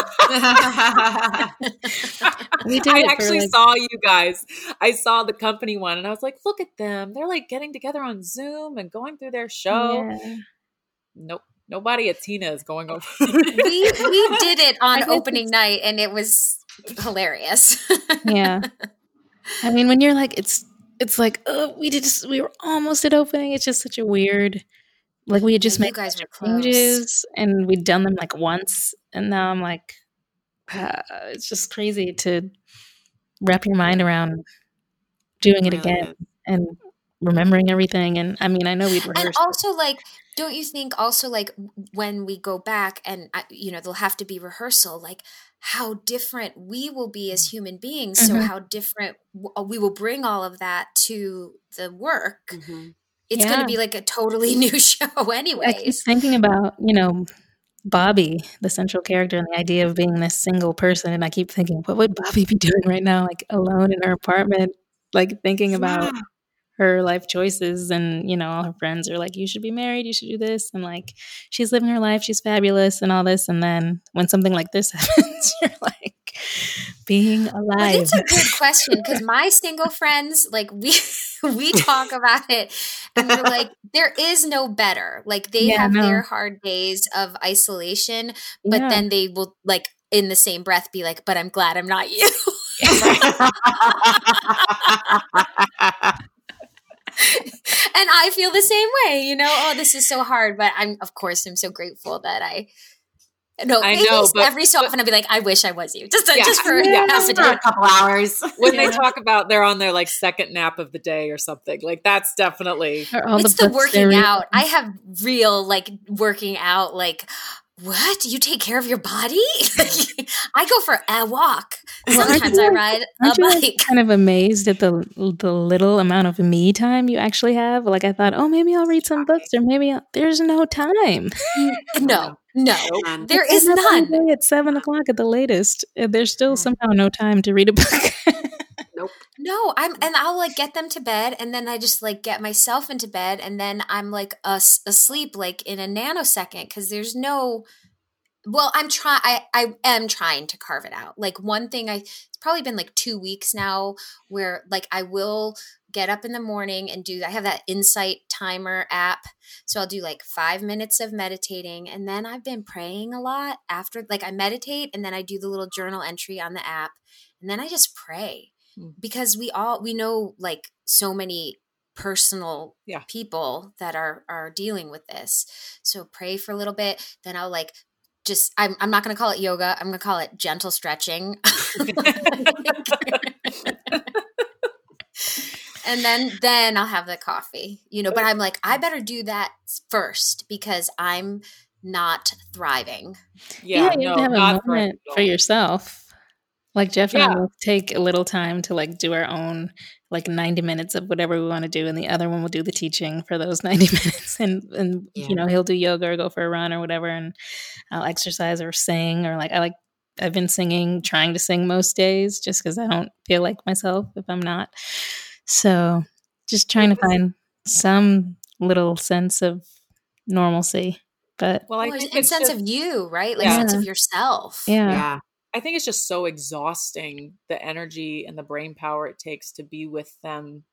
We did I it for, actually like- saw you guys. I saw the company one and I was like, look at them. They're like getting together on Zoom and going through their show. Yeah. nope. Nobody at Tina is going over. we we did it I on guess opening it's- night, and it was hilarious. Yeah. I mean, when you're like, it's it's like, oh, we did just, we were almost at opening. It's just such a weird, like we had just Yeah, you made guys such were close. changes and we'd done them like once, and now I'm like, ah, it's just crazy to wrap your mind around doing it Really again is. and remembering everything. And I mean, I know we'd And rehearsed. but- also, like, don't you think also, like, when we go back and, uh, you know, there'll have to be rehearsal, like, how different we will be as human beings. So Mhm. how different w- we will bring all of that to the work. Mhm. It's going Yeah. to be like a totally new show I keep anyways. thinking about, you know, Bobby, the central character, and the idea of being this single person. And I keep thinking, what would Bobby be doing right now, like alone in her apartment, like thinking about Yeah. her life choices? And, you know, all her friends are like, you should be married, you should do this. And like, she's living her life, she's fabulous and all this. And then when something like this happens, you're like, being But alive. it's a good question because my single friends, like we we talk about it, and we're like, there is no better. Like they Yeah, have no. their hard days of isolation, but Yeah. then they will like in the same breath be like, "But I'm glad I'm not you." And I feel the same way, you know. Oh, this is so hard, but I'm of course I'm so grateful that I. No, I at know, least but- every so often I'll be like, I wish I was you, just Yeah. just for Yeah, half a for a day. couple hours. When they talk about they're on their like second nap of the day or something, like that's definitely Or all It's the books they're working reading. out. I have real like working out. Like, what? You take care of your body? I go for a walk. Well, aren't Sometimes you I like- ride a Aren't you like bike. kind of amazed at the the little amount of me time you actually have? Like I thought, oh, maybe I'll read some books, or maybe I'll, there's no time. No, no, And there It's is up all none. day at seven o'clock at the latest. and There's still somehow no time to read a book. nope. No, I'm, and I'll like get them to bed, and then I just like get myself into bed, and then I'm like as- asleep like in a nanosecond because there's no. Well, I'm trying. I I am trying to carve it out. Like one thing, I it's probably been like two weeks now where like I will get up in the morning and do. I have that Insight timer app, so I'll do like five minutes of meditating, and then I've been praying a lot after. Like I meditate, and then I do the little journal entry on the app, and then I just pray Mm. because we all we know like so many personal Yeah. people that are are dealing with this. So pray for a little bit, then I'll like. Just, I'm, I'm not going to call it yoga. I'm going to call it gentle stretching. And then, then I'll have the coffee, you know, but I'm like, I better do that first because I'm not thriving. yeah, you no, have to have not a for moment at for all. yourself. Like Jeff and I Yeah. will take a little time to like do our own like ninety minutes of whatever we want to do, and the other one will do the teaching for those ninety minutes. And and Yeah. you know, he'll do yoga or go for a run or whatever, and I'll exercise or sing or like I like I've been singing, trying to sing most days just because I don't feel like myself if I'm not. So just trying to find some little sense of normalcy. But Well, I Well, think and it's sense just, of you, right? Like Yeah. sense of yourself. yeah. Yeah. I think it's just so exhausting, the energy and the brain power it takes to be with them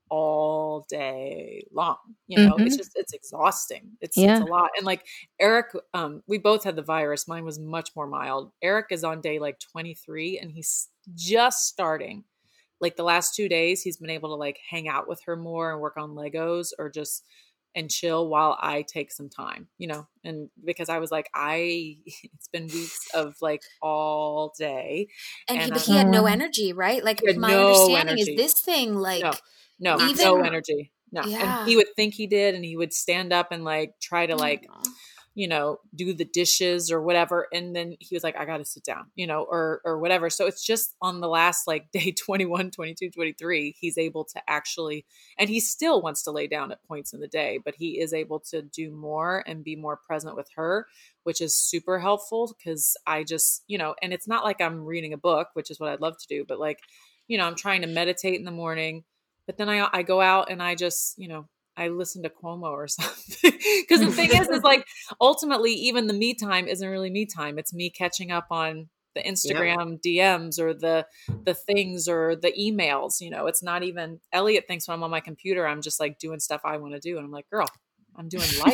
all day long. You know, it's Mhm. just, it's exhausting. It's, Yeah. it's a lot. And like Eric, um, we both had the virus. Mine was much more mild. Eric is on day like twenty-three and he's just starting. Like the last two days, he's been able to like hang out with her more and work on Legos or just and chill while I take some time, you know, and because I was like, I, it's been weeks of like all day. And, he, And, but uh, he had no Um, energy, right? Like he had my no understanding energy. is this thing like No, no, Even- no energy. No. Yeah. And he would think he did, and he would stand up and like try to like, you know, do the dishes or whatever. And then he was like, I got to sit down, you know, or, or whatever. So it's just on the last like day twenty-one, twenty-two, twenty-three, he's able to actually, and he still wants to lay down at points in the day, but he is able to do more and be more present with her, which is super helpful. Cause I just, you know, and it's not like I'm reading a book, which is what I'd love to do, but like, you know, I'm trying to meditate in the morning, but then I, I go out and I just, you know, I listen to Cuomo or something. Because the thing is, is like ultimately, even the me time isn't really me time. It's me catching up on the Instagram D Ms or the the things or the emails. You know, it's not even. Elliot thinks when I'm on my computer, I'm just like doing stuff I want to do, and I'm like, girl, I'm doing life.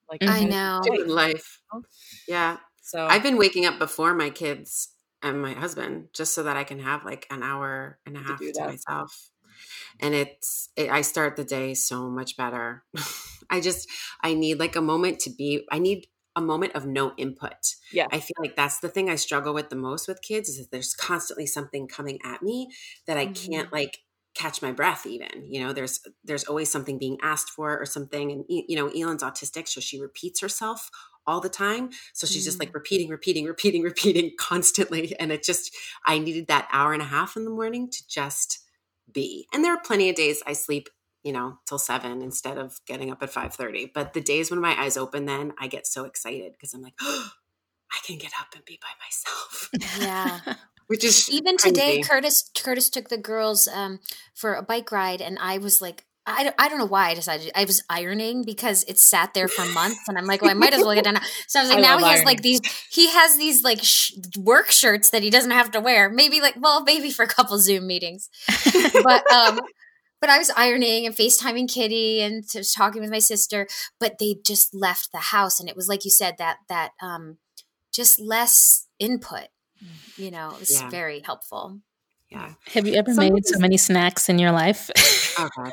Like Mhm. I it's know. Doing life. Yeah. So I've been waking up before my kids and my husband just so that I can have like an hour and a half do to that. myself. And it's, it, I start the day so much better. I just, I need like a moment to be, I need a moment of no input. Yeah. I feel like that's the thing I struggle with the most with kids is that there's constantly something coming at me that I Mhm. can't like catch my breath even, you know, there's, there's always something being asked for or something. And, you know, Elon's autistic, so she repeats herself all the time. So she's just like repeating, repeating, repeating, repeating constantly. And it just, I needed that hour and a half in the morning to just be. And there are plenty of days I sleep, you know, till seven instead of getting up at five thirty. But the days when my eyes open, then I get so excited because I'm like, oh, I can get up and be by myself, Yeah. which is Even today, crazy. Curtis Curtis took the girls um, for a bike ride, and I was like, I don't, I don't know why I decided. I was ironing because it sat there for months, and I'm like, well, I might as well get done. So I was like, I now love he has ironing. like these, he has these like sh- work shirts that he doesn't have to wear. Maybe like, well, maybe for a couple Zoom meetings, but um, but I was ironing and FaceTiming Kitty and just talking with my sister. But they just left the house, and it was like you said that that um, just less input. You know, it was Yeah. very helpful. Yeah. Have you ever Some made so days- many snacks in your life? Oh God.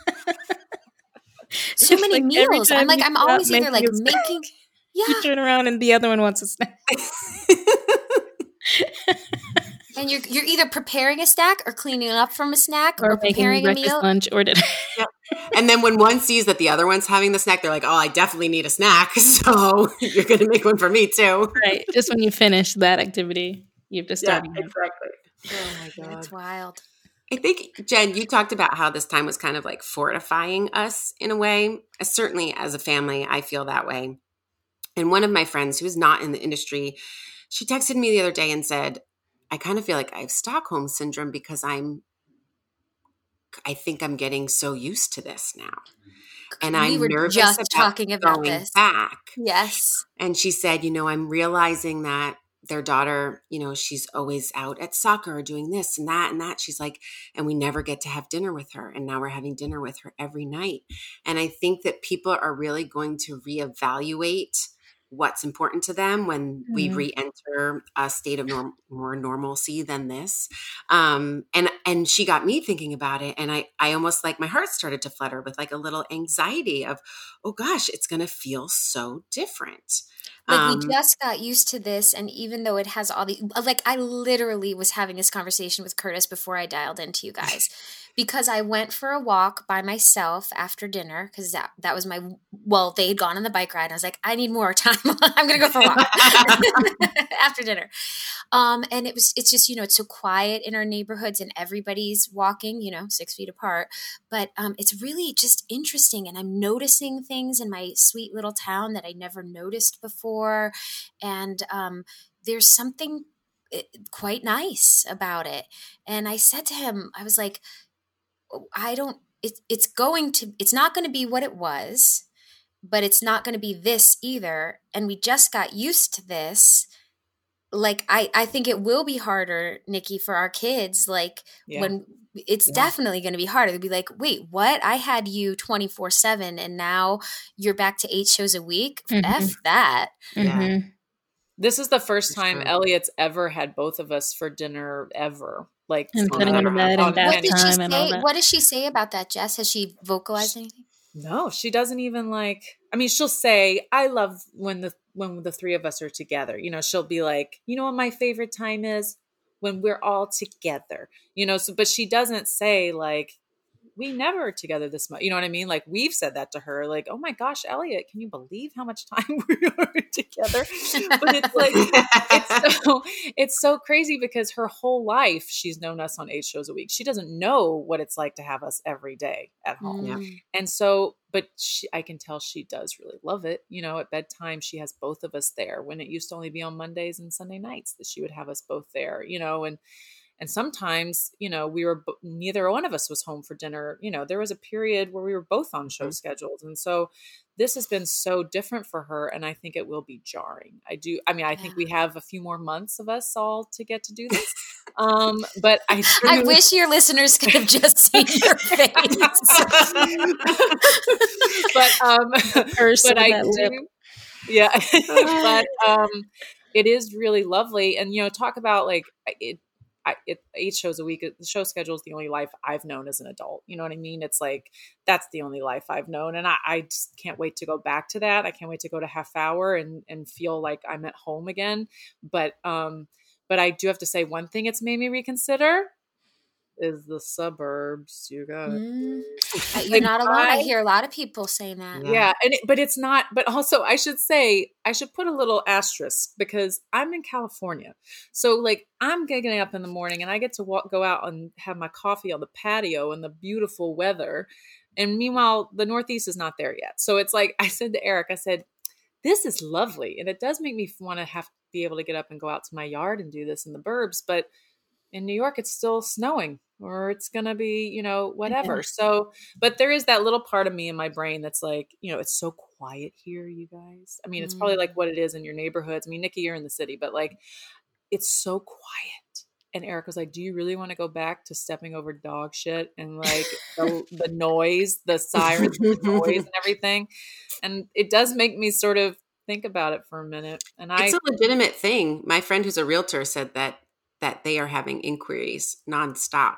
So many Like, every meals. I'm time like, you I'm stop always either like making a snack, making, yeah, You turn around and the other one wants a snack. and you're you're either preparing a snack or cleaning up from a snack or, Or making preparing a breakfast, meal. lunch, or dinner. And then when one sees that the other one's having the snack, they're like, oh, I definitely need a snack. So you're going to make one for me too. Right. Just when you finish that activity, you have to start again. exactly. oh my god. That's wild. I think, Jen, you talked about how this time was kind of like fortifying us in a way. Uh, Certainly as a family, I feel that way. And one of my friends who is not in the industry, she texted me the other day and said, I kind of feel like I have Stockholm syndrome because I'm, I think I'm getting so used to this now. And We I'm were nervous just about talking about going this. back. Yes. And she said, you know, I'm realizing that their daughter, you know, she's always out at soccer doing this and that and that. She's like, and we never get to have dinner with her. And now we're having dinner with her every night. And I think that people are really going to reevaluate what's important to them when we Mhm. re-enter a state of norm- more normalcy than this. Um, and and she got me thinking about it. And I, I almost like my heart started to flutter with like a little anxiety of, oh gosh, it's going to feel so different. Like Um, we just got used to this, and even though it has all the like, I literally was having this conversation with Curtis before I dialed into you guys, because I went for a walk by myself after dinner because that that was my well, they had gone on the bike ride. And I was like, I need more time. I'm gonna go for a walk after dinner. Um, and it was it's just you know it's so quiet in our neighborhoods, and everybody's walking you know six feet apart. But um, it's really just interesting, and I'm noticing things in my sweet little town that I never noticed before. And um, there's something eh, quite nice about it. And I said to him, I was like, I don't, it, it's going to, it's not going to be what it was, but it's not going to be this either. And we just got used to this. Like, I, I think it will be harder, Nikki, for our kids. Like Yeah. when it's Yeah. definitely going to be harder. They'll be like, wait, what? I had you twenty-four seven and now you're back to eight shows a week. Mhm. F that. Yeah. Mhm. This is the first For time sure. Elliot's ever had both of us for dinner ever. Like And Oh, putting I him to don't bed know. and Oh, What bath did she time and all say? that. What does she say about that, Jess? Has she vocalized anything? No, she doesn't even like, I mean, she'll say, I love when the when the three of us are together. You know, she'll be like, you know what my favorite time is? When we're all together. You know, so but she doesn't say like, we never are together this much. You know what I mean? Like we've said that to her, like, oh my gosh, Elliot, can you believe how much time we are together? But it's like, it's so, it's so crazy because her whole life she's known us on eight shows a week. She doesn't know what it's like to have us every day at home. Yeah. Mm. And so, but she, I can tell she does really love it. You know, at bedtime, she has both of us there when it used to only be on Mondays and Sunday nights that she would have us both there, you know, and, and sometimes, you know, we were, bo- neither one of us was home for dinner. You know, there was a period where we were both on show schedules. And so this has been so different for her. And I think it will be jarring. I do. I mean, I think we have a few more months of us all to get to do this. Um, but I, I wish your listeners could have just seen your face. but um, but I that lip. do, yeah. But um, it is really lovely, and you know, talk about like it. I, it, eight shows a week. The show schedule is the only life I've known as an adult. You know what I mean? It's like, that's the only life I've known. And I, I just can't wait to go back to that. I can't wait to go to half hour and, and feel like I'm at home again. But, um, but I do have to say one thing it's made me reconsider is the suburbs, you guys. Mm. You're Like, not alone. I I- hear a lot of people saying that. Yeah. And it, but it's not, but also I should say, I should put a little asterisk because I'm in California. So like I'm getting up in the morning and I get to walk, go out and have my coffee on the patio in the beautiful weather. And meanwhile, the Northeast is not there yet. So it's like, I said to Eric, I said, this is lovely. And it does make me want to have to be able to get up and go out to my yard and do this in the burbs. But in New York, it's still snowing or it's going to be, you know, whatever. Yeah. So, but there is that little part of me in my brain that's like, you know, it's so quiet here, you guys. I mean, it's probably like what it is in your neighborhoods. I mean, Nikki, you're in the city, but like, it's so quiet. And Eric was like, do you really want to go back to stepping over dog shit and like the, the noise, the sirens, the noise and everything? And it does make me sort of think about it for a minute. And I, It's a legitimate thing. My friend who's a realtor said that that they are having inquiries nonstop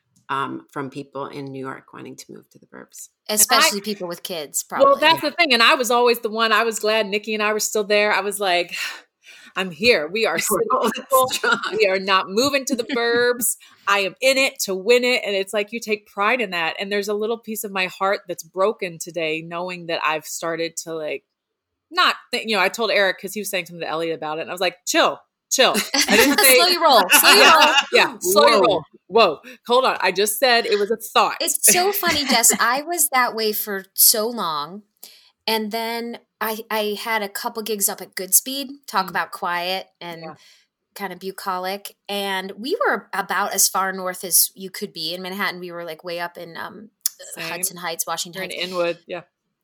um, from people in New York wanting to move to the burbs. Especially I- people with kids, probably. well, that's the thing. And I was always the one, I was glad Nikki and I were still there. I was like, I'm here. We are city Oh, that's people. strong. We are not moving to the burbs. I am in it to win it. And it's like, you take pride in that. And there's a little piece of my heart that's broken today, knowing that I've started to like, not, th- you know, I told Eric, cause he was saying something to Elliot about it. And I was like, chill, chill. I didn't say, Slow your roll. Slow your roll. yeah, yeah, slow your Whoa. roll. Whoa, hold on. I just said it was a thought. It's so funny, Jess. I was that way for so long. And then I, I had a couple gigs up at Goodspeed, talk Mm. about quiet and Yeah. kind of bucolic. And we were about as far north as you could be in Manhattan. We were like way up in um, Same. Hudson Heights, Washington You're in Heights. Inwood. Yeah.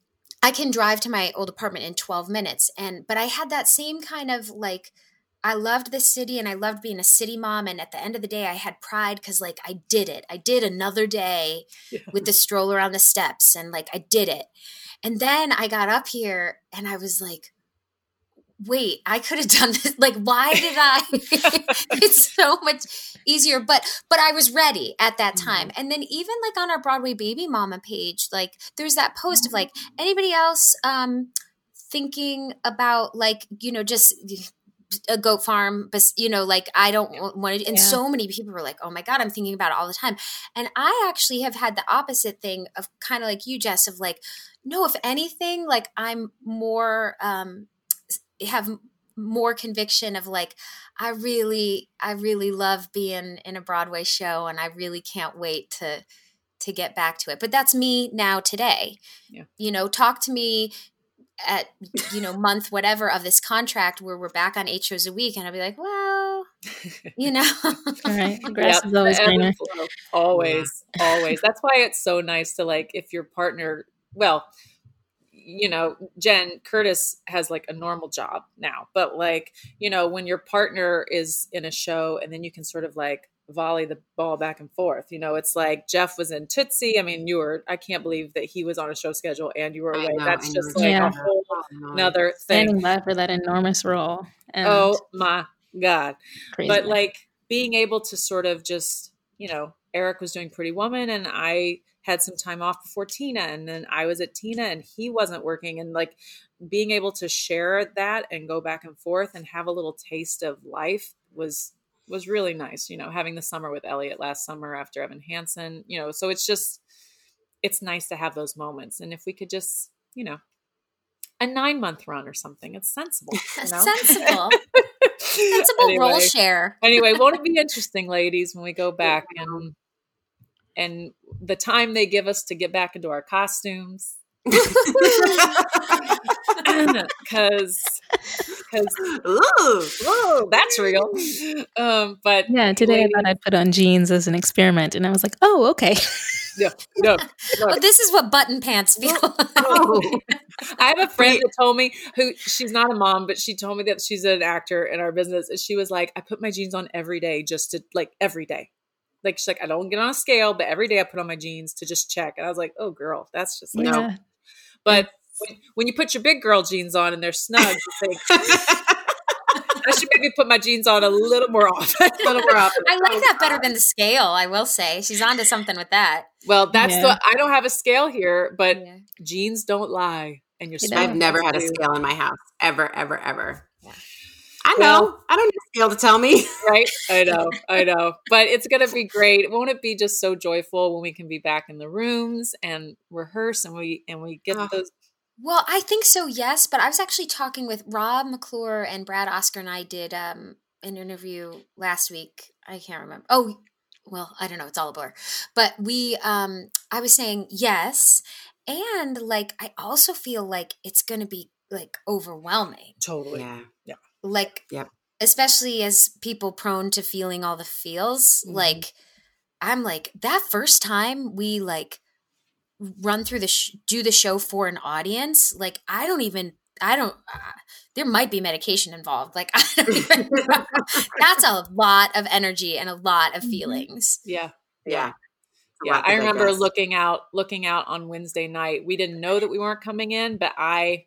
I can drive to my old apartment in twelve minutes. And, but I had that same kind of like, I loved the city and I loved being a city mom. And at the end of the day, I had pride because like I did it. I did another day Yeah. with the stroller on the steps and like I did it. And then I got up here and I was like, wait, I could have done this. Like, why did I? It's so much easier. But but I was ready at that time. Mm-hmm. And then even like on our Broadway Baby Mama page, like there's that post of like anybody else um thinking about like, you know, just a goat farm, but you know, like I don't want to. And Yeah. so many people were like, "Oh my god, I'm thinking about it all the time." And I actually have had the opposite thing of kind of like you, Jess, of like, no, if anything, like I'm more um have more conviction of like, I really, I really love being in a Broadway show, and I really can't wait to to get back to it. But that's me now today. Yeah. You know, talk to me at, you know, month whatever of this contract where we're back on eight shows a week, and I'll be like, well, you know. All right. The grass Yep, is always the ebb and greener. flow. Always, always. That's why it's so nice to like, if your partner, well, you know, Jen Curtis has like a normal job now, but like, you know, when your partner is in a show and then you can sort of like volley the ball back and forth, you know, it's like Jeff was in Tootsie. I mean, you were, I can't believe that he was on a show schedule and you were I away. know, That's I just know. like Yeah. a whole Oh, another thing. Standing by for that enormous role. And Oh my God. crazy. But like being able to sort of just, you know, Eric was doing Pretty Woman and I had some time off before Tina, and then I was at Tina and he wasn't working, and like being able to share that and go back and forth and have a little taste of life was was really nice, you know, having the summer with Elliot last summer after Evan Hansen, you know, so it's just, it's nice to have those moments. And if we could just, you know, a nine month run or something, it's sensible. You know? Sensible. Sensible Anyway. role share. Anyway, won't it be interesting, ladies, when we go back and and the time they give us to get back into our costumes? Because because Ooh. whoa, that's real. Um, but yeah, today I ladies- thought I'd put on jeans as an experiment, and I was like, oh, okay. no, no. Well, this is what button pants feel like. Oh. I have a friend that told me, who she's not a mom, but she told me that she's an actor in our business. And she was like, I put my jeans on every day just to like every day. Like she's like, I don't get on a scale, but every day I put on my jeans to just check. And I was like, oh girl, that's just like, Yeah. no. But when, when you put your big girl jeans on and they're snug, you think, I should maybe put my jeans on a little more often. a little more often. I like that better than the scale, I will say. She's onto something with that. Well, that's Yeah. the, I don't have a scale here, but Yeah. jeans don't lie. And you're You smart. I've never had a to. scale in my house. Ever, ever, ever. Yeah. I know. Well- I don't need a scale to tell me. Right? I know, I know. But it's going to be great. Won't it be just so joyful when we can be back in the rooms and rehearse and we and we get Oh. those. Well, I think so, yes. But I was actually talking with Rob McClure and Brad Oscar, and I did um, an interview last week. I can't remember. Oh, well, I don't know. It's all a blur. But we, um, I was saying yes. And like, I also feel like it's going to be like overwhelming. Totally. Yeah. Like, Yep. especially as people prone to feeling all the feels. Mhm. Like, I'm like, that first time we like run through the, sh- do the show for an audience, like, I don't even, I don't, uh, there might be medication involved. Like, I don't even know. That's a lot of energy and a lot of feelings. Yeah. Yeah. It's a Yeah. lot to I remember digest. looking out, looking out on Wednesday night. We didn't know that we weren't coming in, but I,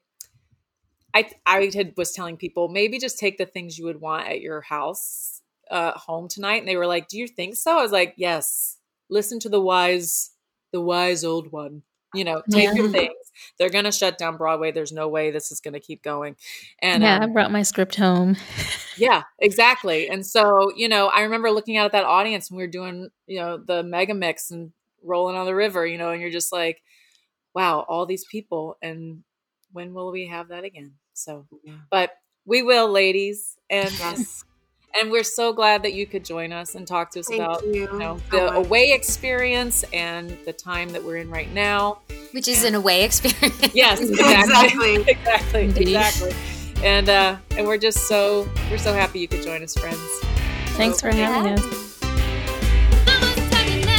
I, I had, was telling people maybe just take the things you would want at your house, uh, home tonight. And they were like, do you think so? I was like, yes, listen to the wise, the wise old one, you know, take Yeah. your things. They're going to shut down Broadway. There's no way this is going to keep going. And yeah, I um, brought my script home. yeah, exactly. And so, you know, I remember looking out at that audience when we were doing, you know, the mega mix and rolling on the river, you know, and you're just like, wow, all these people. And when will we have that again? So, Yeah. but we will, ladies. And, Yes. and we're so glad that you could join us and talk to us Thank about, you you know, so the much. away experience and the time that we're in right now. Which is an away experience. Yes, exactly. Exactly. exactly. Indeed. Exactly. And, uh, and we're just so, we're so happy you could join us, friends. Thanks for having us. Mama's talking loud.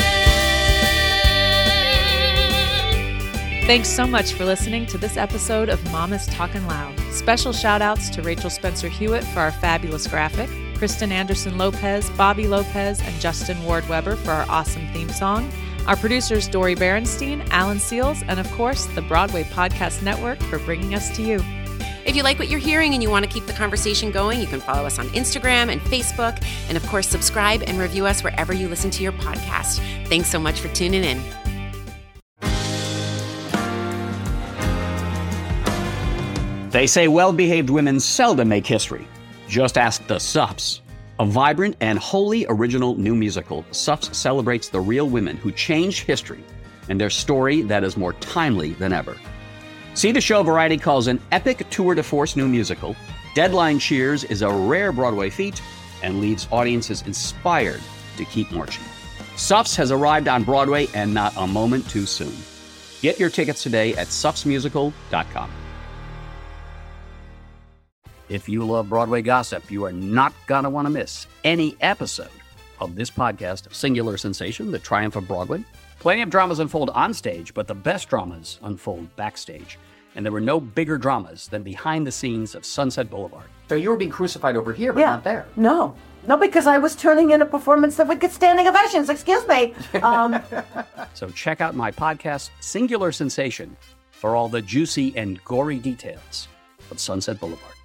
Thanks so much for listening to this episode of Mama's Talkin' Loud. Special shout outs to Rachel Spencer Hewitt for our fabulous graphic, Kristen Anderson Lopez, Bobby Lopez, and Justin Ward Weber for our awesome theme song, our producers Dori Berenstein, Alan Seals, and of course, the Broadway Podcast Network for bringing us to you. If you like what you're hearing and you want to keep the conversation going, you can follow us on Instagram and Facebook. And of course, subscribe and review us wherever you listen to your podcast. Thanks so much for tuning in. They say well-behaved women seldom make history. Just ask the Sups. A vibrant and wholly original new musical, Sups celebrates the real women who changed history and their story that is more timely than ever. See the show Variety calls an epic tour de force new musical. Deadline cheers is a rare Broadway feat and leaves audiences inspired to keep marching. Sups has arrived on Broadway and not a moment too soon. Get your tickets today at sups musical dot com. If you love Broadway gossip, you are not going to want to miss any episode of this podcast, Singular Sensation, The Triumph of Broadway. Plenty of dramas unfold on stage, but the best dramas unfold backstage. And there were no bigger dramas than behind the scenes of Sunset Boulevard. So you were being crucified over here, but Yeah. not there. No. No, because I was turning in a performance that would get standing ovations. Excuse me. Um, So check out my podcast, Singular Sensation, for all the juicy and gory details of Sunset Boulevard.